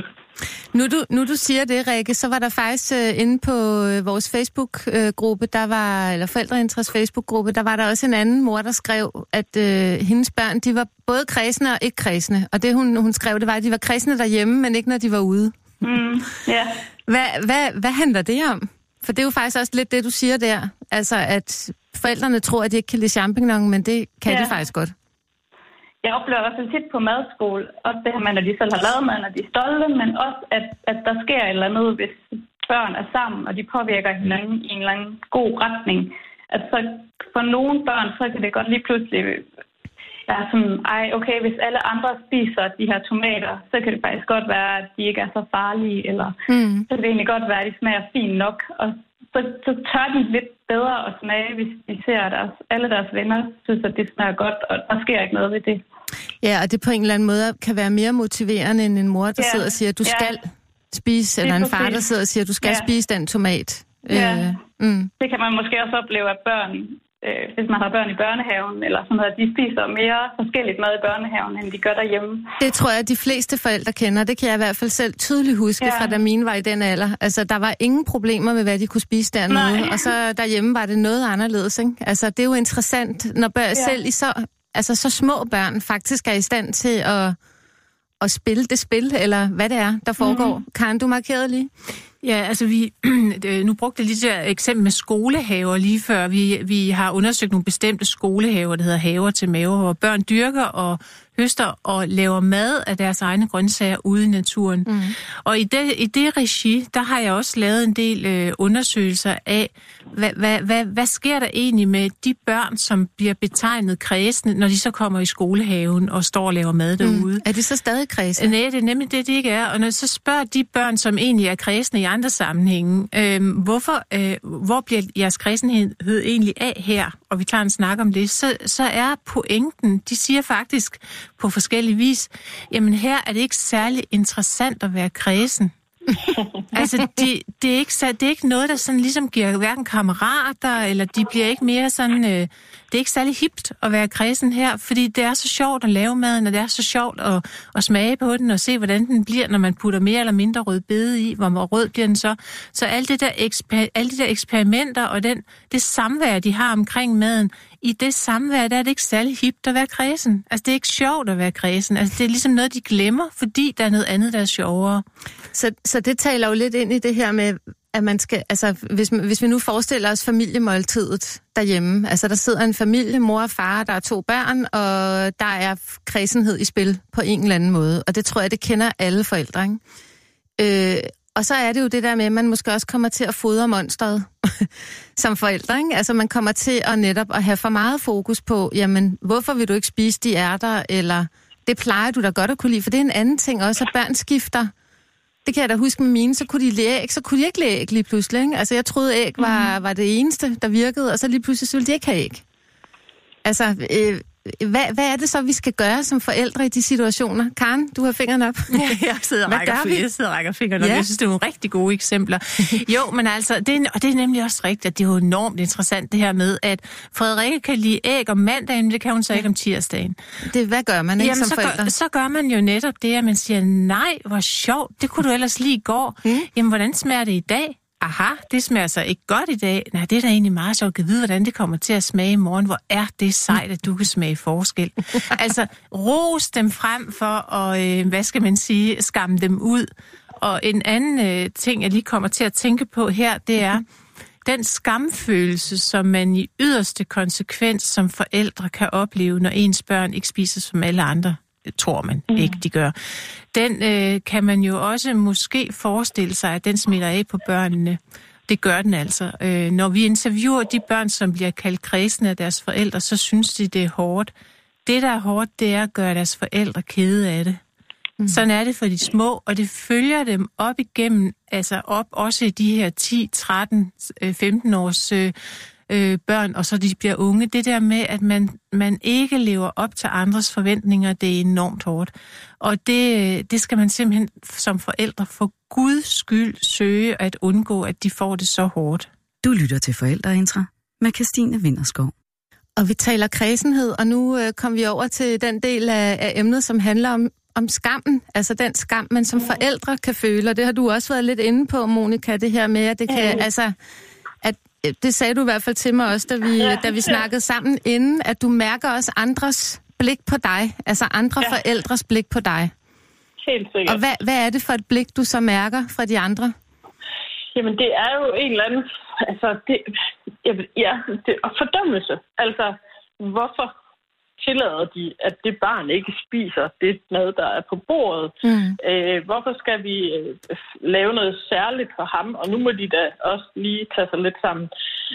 Nu du siger det, Rikke, så var der faktisk inde på vores Facebook-gruppe, eller Forældreinteresse Facebook-gruppe, der var der også en anden mor, der skrev, at hendes børn, de var både kredsende og ikke kredsende. Og det hun skrev, det var, at de var kredsende derhjemme, men ikke når de var ude. Yeah. Hvad handler det om? For det er jo faktisk også lidt det, du siger der. Altså, at forældrene tror, at de ikke kan lide champignon, men det kan de faktisk godt. Jeg oplever i hvert fald tit på madskole, også det her med, når de selv har lavet mad, når de er stolte, men også, at der sker et eller andet, hvis børn er sammen, og de påvirker hinanden i en eller anden god retning. At så for nogle børn, så kan det godt lige pludselig være sådan, okay, hvis alle andre spiser de her tomater, så kan det faktisk godt være, at de ikke er så farlige, eller så kan det egentlig godt være, at de smager fint nok, og så tør de lidt bedre at smage, hvis de ser, at alle deres venner synes, at det smager godt, og der sker ikke noget ved det. Ja, og det på en eller anden måde kan være mere motiverende end en mor, der sidder og siger, at du skal spise, eller en far, der sidder og siger, at du skal spise den tomat. Det kan man måske også opleve, at børn, hvis man har børn i børnehaven, eller sådan noget, de spiser mere forskelligt mad i børnehaven, end de gør derhjemme. Det tror jeg, at de fleste forældre kender. Det kan jeg i hvert fald selv tydeligt huske, fra da mine var i den alder. Altså, der var ingen problemer med, hvad de kunne spise dernede. Og så derhjemme var det noget anderledes, ikke? Altså, det er jo interessant, når selv i så små børn faktisk er i stand til at spille det spil, eller hvad det er, der foregår. Karen, du markerede lige? Ja, altså nu brugte jeg lige det her eksempel med skolehaver lige før. Vi har undersøgt nogle bestemte skolehaver, der hedder haver til maver, hvor børn dyrker og høster og laver mad af deres egne grøntsager ude i naturen. Mm. Og i det regi, der har jeg også lavet en del undersøgelser af, hvad sker der egentlig med de børn, som bliver betegnet kræsne, når de så kommer i skolehaven og står og laver mad derude. Er de så stadig kræsne? Nej, det er nemlig det ikke er. Og når så spørger de børn, som egentlig er kræsne i andre sammenhænge, hvor bliver jeres kræsenhed egentlig af her? Og vi tager en snak om det. Så er pointen, de siger faktisk på forskellige vis, jamen her er det ikke særlig interessant at være kræsen. Altså, det er ikke noget, der sådan ligesom giver hverken kammerater, eller de bliver ikke mere sådan... det er ikke særlig hipt at være kræsen her, fordi det er så sjovt at lave maden, og det er så sjovt at smage på den, og se, hvordan den bliver, når man putter mere eller mindre rødbede i, hvor rød bliver den så. Så alle de der eksperimenter, og det samvær, de har omkring maden, i det samvær, der er det ikke særlig hipt at være kræsen. Altså, det er ikke sjovt at være kræsen. Altså, det er ligesom noget, de glemmer, fordi der er noget andet, der er sjovere. Så det taler jo lidt ind i det her med, at man skal, altså hvis vi nu forestiller os familiemåltidet derhjemme, altså der sidder en familie, mor og far, der er 2 børn, og der er kræsenhed i spil på en eller anden måde, og det tror jeg, det kender alle forældre, ikke? Og så er det jo det der med, at man måske også kommer til at fodre monsteret som forældre, ikke? Altså man kommer til at netop at have for meget fokus på, jamen hvorfor vil du ikke spise de ærter, eller det plejer du da godt at kunne lide, for det er en anden ting også, at børn skifter. Det kan jeg da huske med mine, så kunne de læge æg, så kunne de ikke læge æg lige pludselig. Ikke? Altså jeg troede, æg var det eneste, der virkede, og så lige pludselig så ville de ikke have æg. Altså, hvad er det så, vi skal gøre som forældre i de situationer? Karen, du har fingrene op. Jeg sidder og rækker fingrene op. Jeg synes, det er nogle rigtig gode eksempler. Jo, men altså, og det er nemlig også rigtigt, at det er jo enormt interessant det her med, at Frederikke kan lide æg om mandagen, det kan hun så ikke om tirsdagen. Hvad gør man ikke som forældre? Så gør man jo netop det, at man siger, nej, hvor sjovt, det kunne du ellers lige i går. Jamen, hvordan smager det i dag? Aha, det smager så ikke godt i dag. Nej, det er da egentlig meget sjovt at vide, hvordan det kommer til at smage i morgen. Hvor er det sejt, at du kan smage forskel. Altså, ros dem frem for at, skamme dem ud. Og en anden ting, jeg lige kommer til at tænke på her, det er den skamfølelse, som man i yderste konsekvens som forældre kan opleve, når ens børn ikke spiser som alle andre. Det tror man ikke, de gør. Den kan man jo også måske forestille sig, at den smitter af på børnene. Det gør den altså. Når vi interviewer de børn, som bliver kaldt kræsne af deres forældre, så synes de, det er hårdt. Det, der er hårdt, det er at gøre deres forældre kede af det. Sådan er det for de små, og det følger dem op igennem, altså op også i de her 10, 13, 15 års børn, og så de bliver unge. Det der med, at man ikke lever op til andres forventninger, det er enormt hårdt. Og det skal man simpelthen som forældre for Guds skyld søge at undgå, at de får det så hårdt. Du lytter til Forældreintra med Kirstine Vinterskov. Og vi taler kræsenhed, og nu kom vi over til den del af emnet, som handler om skammen. Altså den skam, man som forældre kan føle. Og det har du også været lidt inde på, Monika, det her med, at det kan, det sagde du i hvert fald til mig også, da vi snakkede sammen inden, at du mærker også andres blik på dig, altså andre forældres blik på dig. Helt sikkert. Og hvad er det for et blik, du så mærker fra de andre? Jamen, det er jo en eller anden, altså, fordømmelse. Altså, hvorfor tillader de, at det barn ikke spiser det mad, der er på bordet? Hvorfor skal vi lave noget særligt for ham? Og nu må de da også lige tage sig lidt sammen.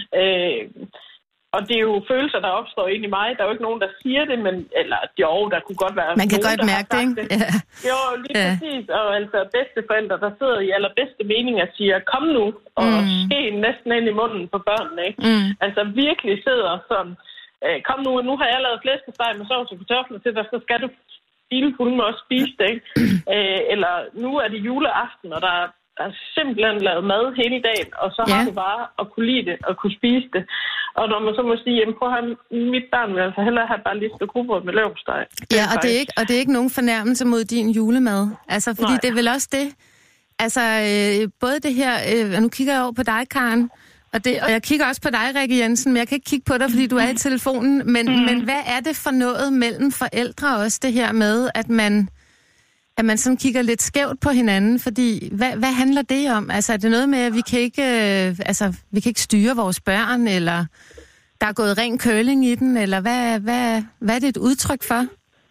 Og det er jo følelser, der opstår ind i mig. Der er jo ikke nogen, der siger det, men der kunne godt være man kan nogen, godt mærke det, ikke? Ja. Jo, lige præcis. Og altså bedsteforældre, der sidder i allerbedste mening og siger, kom nu, og ske næsten ind i munden på børnene, ikke? Altså virkelig sidder sådan, kom nu har jeg lavet flæskesteg med sovs og kartofler til dig, så skal du bilfulde også spise det, ikke? Eller nu er det juleaften, og der er simpelthen lavet mad hele dagen, og så har du bare at kunne lide det, og kunne spise det. Og når man så må sige, jamen prøv at have mit barn vil altså hellere have bare lige et stykke rugbrød med leverpostej. Ja, og det er ikke nogen fornærmelse mod din julemad. Altså, fordi det er vel også det, altså både det her, nu kigger jeg over på dig, Karen, og jeg kigger også på dig, Rikke Jensen, men jeg kan ikke kigge på dig, fordi du er i telefonen. Men hvad er det for noget mellem forældre også, det her med, at man at man sådan kigger lidt skævt på hinanden, fordi hvad handler det om? Altså er det noget med, at vi kan ikke styre vores børn, eller der er gået ren curling i den, eller hvad er det et udtryk for?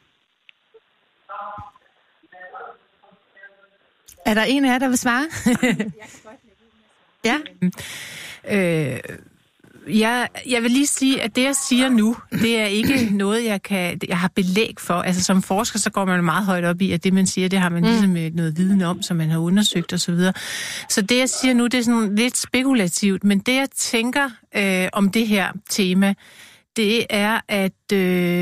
Er der en af jer, der vil svare? Ja. Jeg vil lige sige, at det, jeg siger nu, det er ikke noget, jeg har belæg for. Altså som forsker, så går man meget højt op i, at det, man siger, det har man ligesom noget viden om, som man har undersøgt osv. Så det, jeg siger nu, det er sådan lidt spekulativt, men det, jeg tænker om det her tema, det er, at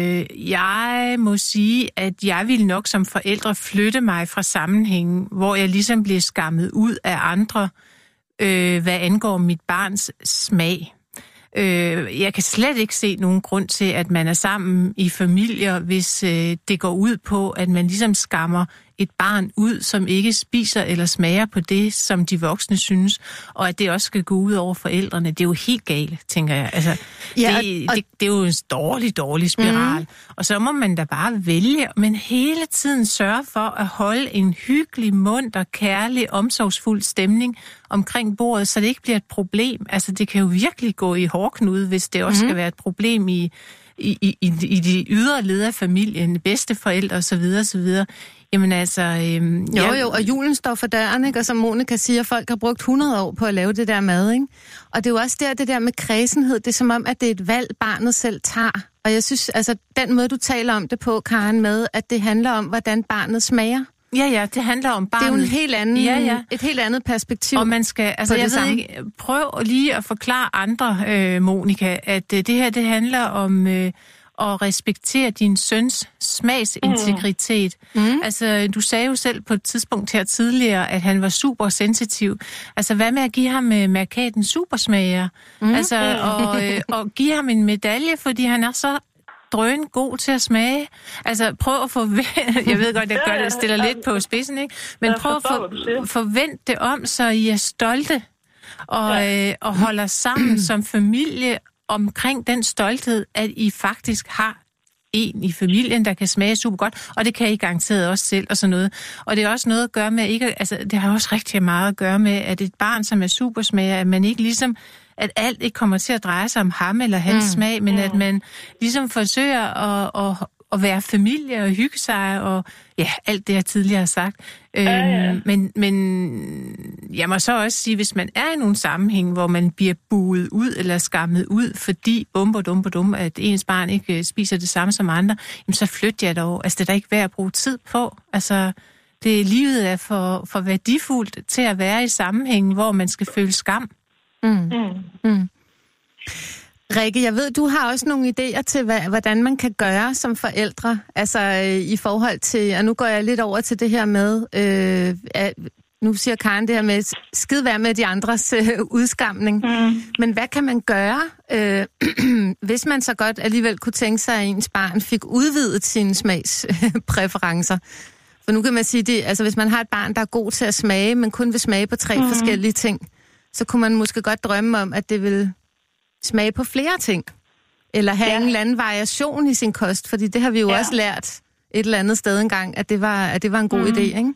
jeg må sige, at jeg vil nok som forældre flytte mig fra sammenhængen, hvor jeg ligesom bliver skammet ud af andre, hvad angår mit barns smag. Jeg kan slet ikke se nogen grund til, at man er sammen i familier, hvis det går ud på, at man ligesom skammer et barn ud, som ikke spiser eller smager på det, som de voksne synes, og at det også skal gå ud over forældrene. Det er jo helt galt, tænker jeg. Altså, det er jo en dårlig spiral. Og så må man da bare vælge, men hele tiden sørge for at holde en hyggelig, munter, kærlig, omsorgsfuld stemning omkring bordet, så det ikke bliver et problem. Altså, det kan jo virkelig gå i hårdknude, hvis det også skal være et problem i de ydre led af familien, bedsteforældre osv. osv. Jamen altså... og julen står for døren, ikke? Og som Monika siger, folk har brugt 100 år på at lave det der mad, ikke? Og det er jo også det der med kredsenhed, det er som om, at det er et valg, barnet selv tager. Og jeg synes, altså, den måde, du taler om det på, Karen, med, at det handler om, hvordan barnet smager. Ja, det handler om barnet. Det er jo en helt anden, et helt andet perspektiv. Og man skal, altså jeg ved ikke, prøv lige at forklare andre, Monika, at det her, det handler om at respektere din søns smagsintegritet. Altså, du sagde jo selv på et tidspunkt her tidligere, at han var super sensitiv. Altså, hvad med at give ham Mærkaten supersmager? Altså, og give ham en medalje, fordi han er så drøn god til at smage. Altså, prøv at forvente... Jeg ved godt, jeg stiller lidt på spidsen, ikke? Men prøv at forvente det om, så I er stolte og holder sammen som familie omkring den stolthed, at I faktisk har en i familien, der kan smage super godt, og det kan I garanteret også selv og sådan noget. Og det er også noget at gøre med, det har også rigtig meget at gøre med, at et barn, som er supersmager, at man ikke ligesom, at alt ikke kommer til at dreje sig om ham eller hans smag, men at man ligesom forsøger at være familie og hygge sig, og alt det, jeg tidligere har sagt. Men jeg må så også sige, hvis man er i nogle sammenhæng, hvor man bliver buet ud eller skammet ud, fordi at ens barn ikke spiser det samme som andre, jamen så flytter jeg dog. Altså, det er da ikke værd at bruge tid på. Altså, livet er for værdifuldt til at være i sammenhæng, hvor man skal føle skam. Rikke, jeg ved, du har også nogle idéer til, hvordan man kan gøre som forældre, altså i forhold til, og nu går jeg lidt over til det her med, nu siger Karen det her med, skid være med de andres udskamning, men hvad kan man gøre, hvis man så godt alligevel kunne tænke sig, at ens barn fik udvidet sine smagspræferencer? For nu kan man sige, det, altså hvis man har et barn, der er god til at smage, men kun vil smage på 3 forskellige ting, så kunne man måske godt drømme om, at det vil smage på flere ting. Eller have en eller anden variation i sin kost, fordi det har vi jo også lært et eller andet sted engang, at det var en god idé, ikke?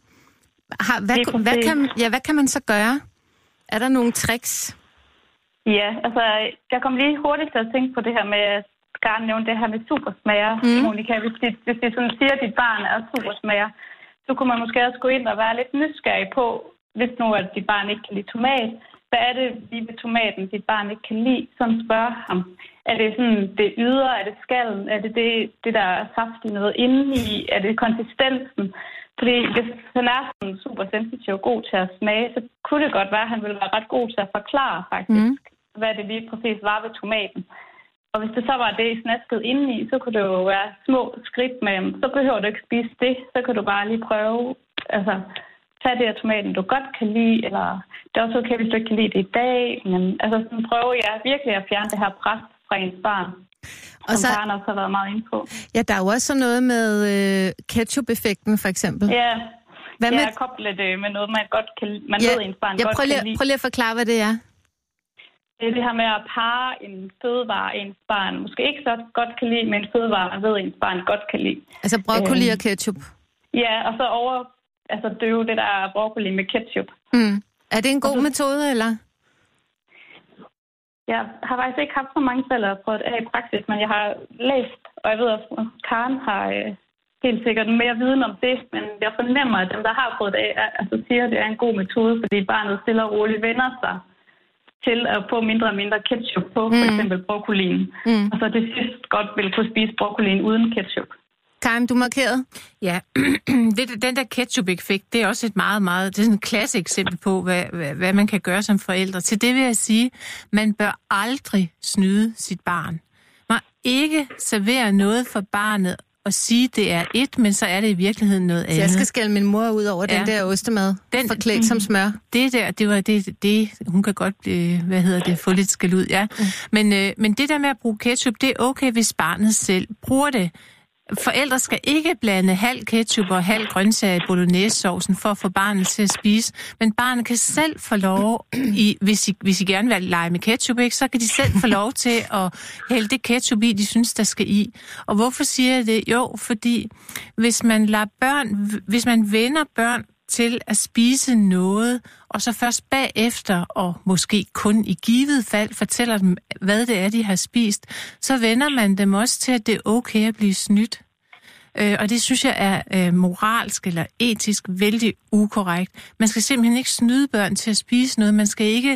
Hvad kan man så gøre? Er der nogle tricks? Ja, altså, jeg kom lige hurtigt til at tænke på det her med, at Karen nævnte det her med supersmager. Monika, hvis de sådan siger, at dit barn er supersmager, så kunne man måske også gå ind og være lidt nysgerrig på, hvis nu at dit barn ikke kan lide tomat, hvad er det lige ved tomaten, dit barn ikke kan lide? Sådan spørger ham. Er det sådan det ydre? Er det skallen? Er det det der er saftigt noget indeni? Er det konsistensen? Fordi hvis han er sådan super sensitiv og god til at smage, så kunne det godt være, at han ville være ret god til at forklare faktisk, hvad det lige præcis var ved tomaten. Og hvis det så var det snasket indeni, så kunne det jo være små skridt med, så behøver du ikke spise det, så kan du bare lige prøve, altså tag det af tomaten, du godt kan lide, eller det er også okay, hvis du ikke kan lide det i dag, men altså sådan prøver jeg virkelig at fjerne det her pres fra ens barn, som Karen også har været meget inde på. Ja, der er jo også sådan noget med ketchup-effekten, for eksempel. Ja, jeg kobler det med noget, man godt kan lide, man ved ens barn godt kan lide. Prøv lige at forklare, hvad det er. Det er det her med at parre en fødevare, ens barn måske ikke så godt kan lide, men en fødevare, man ved ens barn godt kan lide. Altså broccoli og ketchup? Ja, og så døve det der broccoli med ketchup. Er det en god metode, eller? Jeg har faktisk ikke haft så mange selv at prøve det af i praksis, men jeg har læst, og jeg ved, at Karen har helt sikkert mere viden om det, men jeg fornemmer, at dem, der har prøvet det af, siger, at det er en god metode, fordi barnet stille og roligt vender sig til at få mindre og mindre ketchup på, for eksempel broccolien. Og så det sidst godt vil kunne spise broccolien uden ketchup. Karen, du markerede? Ja, den der ketchup-effekt, det er også et meget, det er sådan et klassisk eksempel på, hvad man kan gøre som forældre. Til det vil jeg sige, man bør aldrig snyde sit barn. Man ikke servere noget for barnet og sige, det er et, men så er det i virkeligheden noget andet. Så jeg skal skælde min mor ud over den der ostemad, forklædt som smør. Det var det, hun kan godt få lidt skæld ud, ja. Men det der med at bruge ketchup, det er okay, hvis barnet selv bruger det. Forældre skal ikke blande halv ketchup og halv grøntsager i bolognese-sovsen for at få barnet til at spise, men barnet kan selv få lov, hvis I gerne vil lege med ketchup, ikke, så kan de selv få lov til at hælde det ketchup i, de synes, der skal i. Og hvorfor siger jeg det? Jo, fordi hvis man vender børn til at spise noget, og så først bagefter, og måske kun i givet fald, fortæller dem, hvad det er, de har spist, så vender man dem også til, at det er okay at blive snydt. Og det synes jeg er moralsk eller etisk vældig ukorrekt. Man skal simpelthen ikke snyde børn til at spise noget. Man skal ikke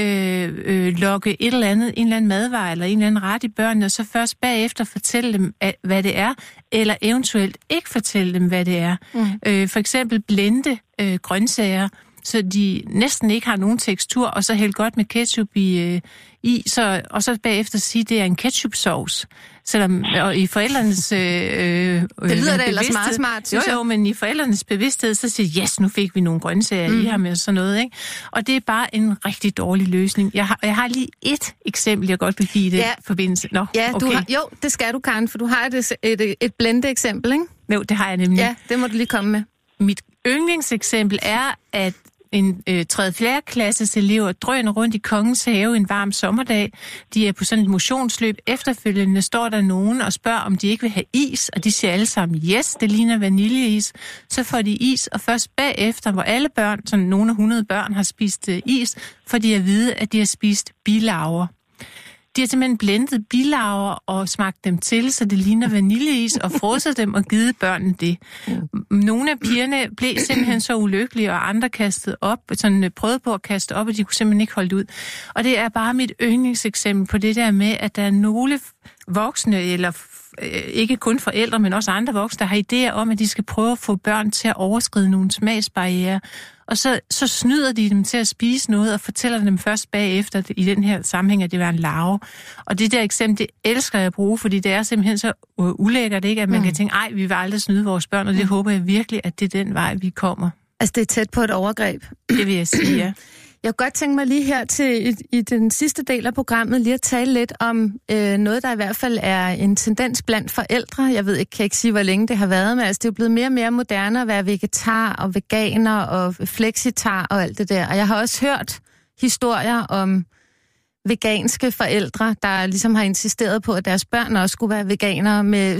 lokke en eller anden madvare eller en eller anden ret i børnene, og så først bagefter fortælle dem, hvad det er, eller eventuelt ikke fortælle dem, hvad det er. For eksempel blende grøntsager, så de næsten ikke har nogen tekstur, og så hælde godt med ketchup og så bagefter sige, at det er en ketchup-sauce. Selvom og i forældrenes det lyder da ellers meget smart, synes jeg. Jo, men i forældrenes bevidsthed, så siger yes, nu fik vi nogle grøntsager i her med sådan noget, ikke? Og det er bare en rigtig dårlig løsning. Jeg har lige et eksempel, jeg godt vil give i det forbindelse. Nå, ja, okay. Det skal du, Karen, for du har et blende eksempel, ikke? Jo, det har jeg nemlig. Ja, det må du lige komme med. Mit yndlingseksempel er, at en 3.-4. klasses elever drøner rundt i Kongens Have en varm sommerdag. De er på sådan et motionsløb. Efterfølgende står der nogen og spørger, om de ikke vil have is, og de siger alle sammen, yes, det ligner vaniljeis. Så får de is, og først bagefter, hvor alle børn, sådan nogle af 100 børn, har spist is, får de at vide, at de har spist bilarver. De har simpelthen blendet bilarver og smagt dem til, så det ligner vaniljeis, og frosset dem og givet børnene det. Nogle af pigerne blev simpelthen så ulykkelige, og andre kastede op, sådan prøvede på at kaste op, og de kunne simpelthen ikke holde ud. Og det er bare mit yndlingseksempel på det der med, at der er nogle voksne, eller ikke kun forældre, men også andre voksne, der har idéer om, at de skal prøve at få børn til at overskride nogle smagsbarrierer. Og så snyder de dem til at spise noget, og fortæller dem først bagefter i den her sammenhæng, at det var en larve. Og det der eksempel, det elsker jeg at bruge, fordi det er simpelthen så ulækkert, ikke? At man kan tænke, vi vil aldrig snyde vores børn, og det håber jeg virkelig, at det er den vej, vi kommer. Altså, det er tæt på et overgreb. Det vil jeg sige, ja. Jeg kunne godt tænke mig lige her til i den sidste del af programmet lige at tale lidt om noget, der i hvert fald er en tendens blandt forældre. Jeg kan ikke sige, hvor længe det har været, men altså, det er jo blevet mere og mere moderne at være vegetar og veganer og flexitar og alt det der. Og jeg har også hørt historier om veganske forældre, der ligesom har insisteret på, at deres børn også skulle være veganere med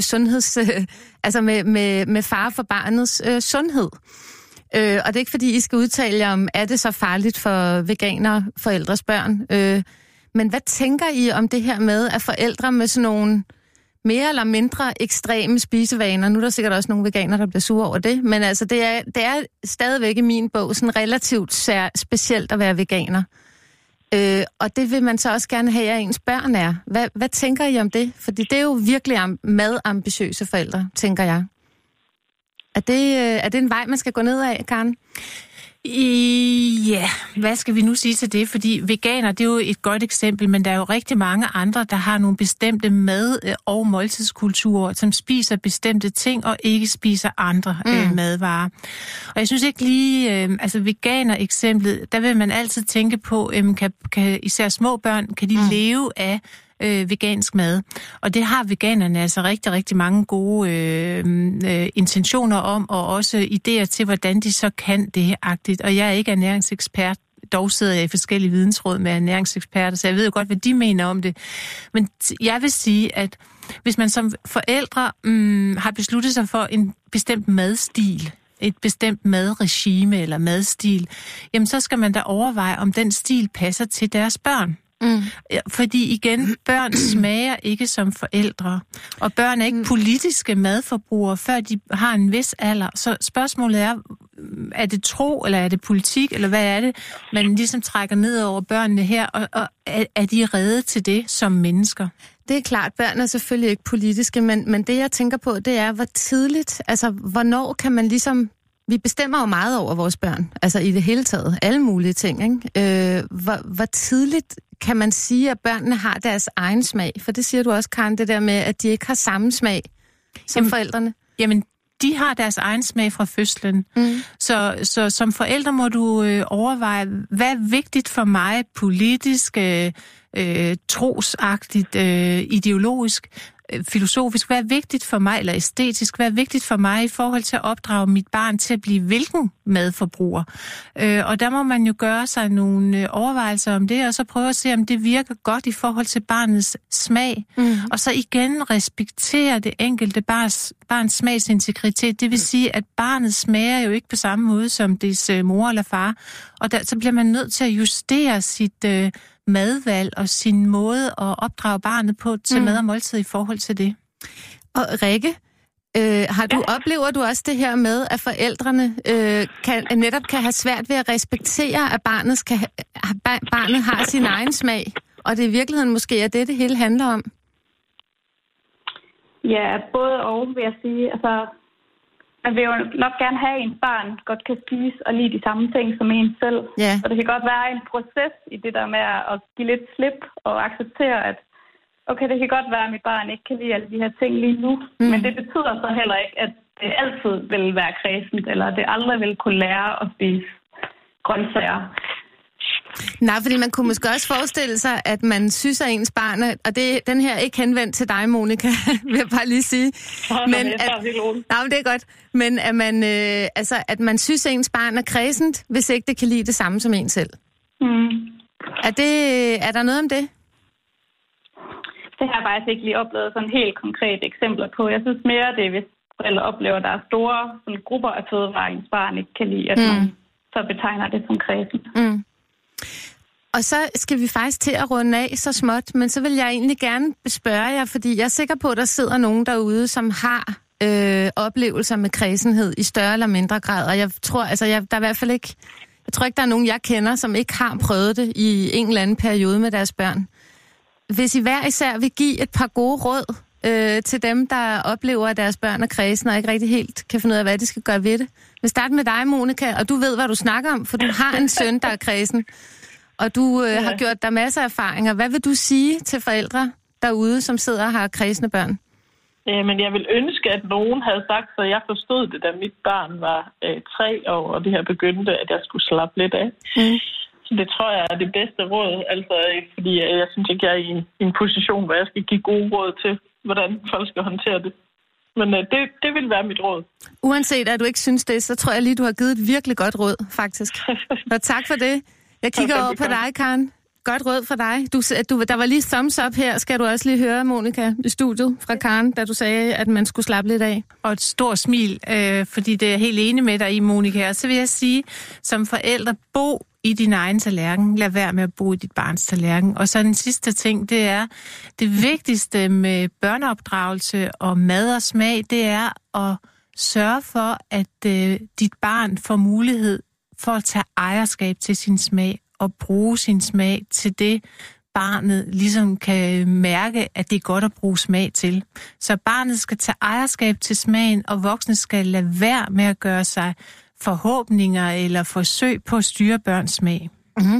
med fare for barnets sundhed. Og det er ikke, fordi I skal udtale jer om, er det så farligt for veganer forældres børn? Men hvad tænker I om det her med, at forældre med sådan nogle mere eller mindre ekstreme spisevaner, nu er der sikkert også nogle veganer, der bliver sure over det, men altså det er stadigvæk i min bog sådan relativt specielt at være veganer. Og det vil man så også gerne have, at ens børn er. Hvad tænker I om det? Fordi det er jo virkelig madambitiøse forældre, tænker jeg. Er det en vej, man skal gå ned af, Karen? Ja, hvad skal vi nu sige til det? Fordi veganer, det er jo et godt eksempel, men der er jo rigtig mange andre, der har nogle bestemte mad- og måltidskulturer, som spiser bestemte ting og ikke spiser andre madvarer. Og jeg synes ikke lige, veganer-eksemplet, der vil man altid tænke på, kan især små børn, kan de leve af vegansk mad. Og det har veganerne altså rigtig, rigtig mange gode intentioner om, og også idéer til, hvordan de så kan det-agtigt. Og jeg er ikke ernæringsekspert, dog sidder jeg i forskellige vidensråd med ernæringseksperter, så jeg ved jo godt, hvad de mener om det. Men jeg vil sige, at hvis man som forældre har besluttet sig for en bestemt madstil, et bestemt madregime eller madstil, jamen så skal man da overveje, om den stil passer til deres børn. Fordi igen, børn smager ikke som forældre, og børn er ikke politiske madforbrugere, før de har en vis alder. Så spørgsmålet er det tro, eller er det politik, eller hvad er det, man ligesom trækker ned over børnene her, og er de rede til det som mennesker? Det er klart, børn er selvfølgelig ikke politiske, men det jeg tænker på, det er, hvor tidligt, altså hvornår kan man ligesom... Vi bestemmer jo meget over vores børn, altså i det hele taget, alle mulige ting, ikke? Hvor tidligt kan man sige, at børnene har deres egen smag? For det siger du også, Karen, det der med, at de ikke har samme smag som forældrene. Jamen, de har deres egen smag fra fødslen. Så som forældre må du overveje, hvad er vigtigt for mig politisk, trosagtigt, ideologisk, filosofisk, hvad er vigtigt for mig, eller æstetisk, hvad er vigtigt for mig i forhold til at opdrage mit barn til at blive hvilken madforbruger. Og der må man jo gøre sig nogle overvejelser om det, og så prøve at se, om det virker godt i forhold til barnets smag. Og så igen respektere det enkelte barns smagsintegritet. Det vil sige, at barnet smager jo ikke på samme måde som dets mor eller far. Og så bliver man nødt til at justere sit madvalg og sin måde at opdrage barnet på til mad og måltid i forhold til det. Og Rikke, oplever du også det her med, at forældrene netop kan have svært ved at respektere, at barnet har sin egen smag, og det i virkeligheden måske er det hele handler om? Ja, både og, vil jeg sige. Altså, man vil jo nok gerne have, at ens barn godt kan spise og lide de samme ting som en selv. Yeah. Og det kan godt være en proces i det der med at give lidt slip og acceptere, at okay, det kan godt være, at mit barn ikke kan lide alle de her ting lige nu, men det betyder så heller ikke, at det altid vil være kræsent, eller det aldrig vil kunne lære at spise grøntsager. Nej, fordi man kunne måske også forestille sig, at man synes, at ens barn, og den her er ikke henvendt til dig, Monika, vil jeg bare lige sige. Men det er godt. Men at man synes, at ens barn er kræsent, hvis ikke det kan lide det samme som en selv. Er der noget om det? Det har jeg faktisk ikke lige oplevet sådan helt konkrete eksempler på. Jeg synes mere, det er, hvis forældre oplever, at der er store sådan, grupper af fødevarer, ens barn ikke kan lide, at man så betegner det som kræsent. Og så skal vi faktisk til at runde af så småt, men så vil jeg egentlig gerne spørge jer, fordi jeg er sikker på, at der sidder nogen derude, som har oplevelser med kræsenhed i større eller mindre grad, og jeg tror, der er i hvert fald ikke, jeg tror ikke, der er nogen, jeg kender, som ikke har prøvet det i en eller anden periode med deres børn. Hvis I hver især vil give et par gode råd til dem, der oplever, at deres børn er kræsne og ikke rigtig helt kan finde ud af, hvad de skal gøre ved det. Vi starter med dig, Monika, og du ved, hvad du snakker om, for du har en søn, der er kræsen. Og du har gjort dig masser af erfaringer. Hvad vil du sige til forældre derude, som sidder og har kræsne børn? Men jeg vil ønske, at nogen havde sagt, så jeg forstod det, da mit barn var 3 år, og det her begyndte, at jeg skulle slappe lidt af. Så det tror jeg er det bedste råd, altså fordi jeg synes ikke, jeg er i en position, hvor jeg skal give gode råd til, hvordan folk skal håndtere det. Men det vil være mit råd. Uanset at du ikke synes det, så tror jeg lige, du har givet et virkelig godt råd, faktisk. Og tak for det. Jeg kigger over på dig, Karen. Godt råd for dig. Der var lige thumbs up her, skal du også lige høre, Monika, i studiet fra Karen, da du sagde, at man skulle slappe lidt af. Og et stort smil, fordi det er helt enig med dig i, Monika. Og så vil jeg sige, som forældre, bo i din egen tallerken. Lad være med at bo i dit barns tallerken. Og så den sidste ting, det er, det vigtigste med børneopdragelse og mad og smag, det er at sørge for, at dit barn får mulighed for at tage ejerskab til sin smag og bruge sin smag til det, barnet ligesom kan mærke, at det er godt at bruge smag til. Så barnet skal tage ejerskab til smagen, og voksne skal lade være med at gøre sig forhåbninger eller forsøg på at styre børns smag.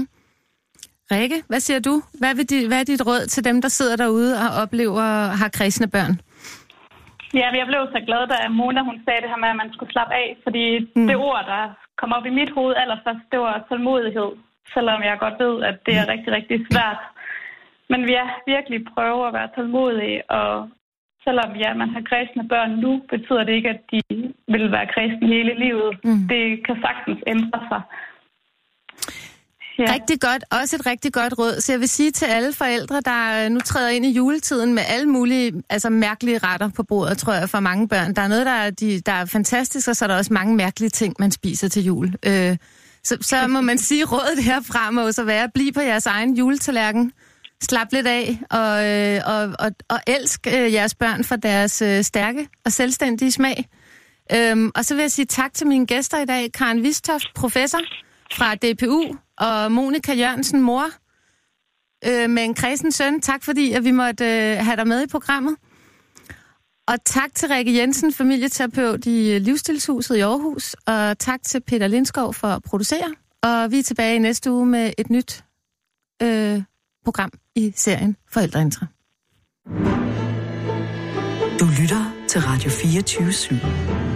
Rikke, hvad siger du? Hvad er dit råd til dem, der sidder derude og oplever har kræsne børn? Ja, jeg blev så glad, da Mona hun sagde det her med, at man skulle slappe af, fordi det ord, der kom op i mit hoved allerførst, det var tålmodighed, selvom jeg godt ved, at det er rigtig, rigtig svært. Men vi virkelig prøver at være tålmodige, og selvom man har kræsne børn nu, betyder det ikke, at de vil være kræsne hele livet. Det kan sagtens ændre sig. Ja. Rigtig godt. Også et rigtig godt råd. Så jeg vil sige til alle forældre, der nu træder ind i juletiden med alle mulige mærkelige retter på bordet, tror jeg, for mange børn. Der er noget, der er fantastisk, og så er der også mange mærkelige ting, man spiser til jul. Så må man sige, rådet herfra må så være, bliv på jeres egen juletallerken. Slap lidt af, og elsk jeres børn for deres stærke og selvstændige smag. Og så vil jeg sige tak til mine gæster i dag. Karen Vistoft, professor fra DPU, og Monika Jørgensen, mor med en kræsen søn. Tak fordi at vi måtte have dig med i programmet. Og tak til Rikke Jensen, familieterapeut i Livsstilshuset i Aarhus. Og tak til Peter Lindskov for at producere. Og vi er tilbage i næste uge med et nyt program i serien Forældreintra. Du lytter til Radio 24/7.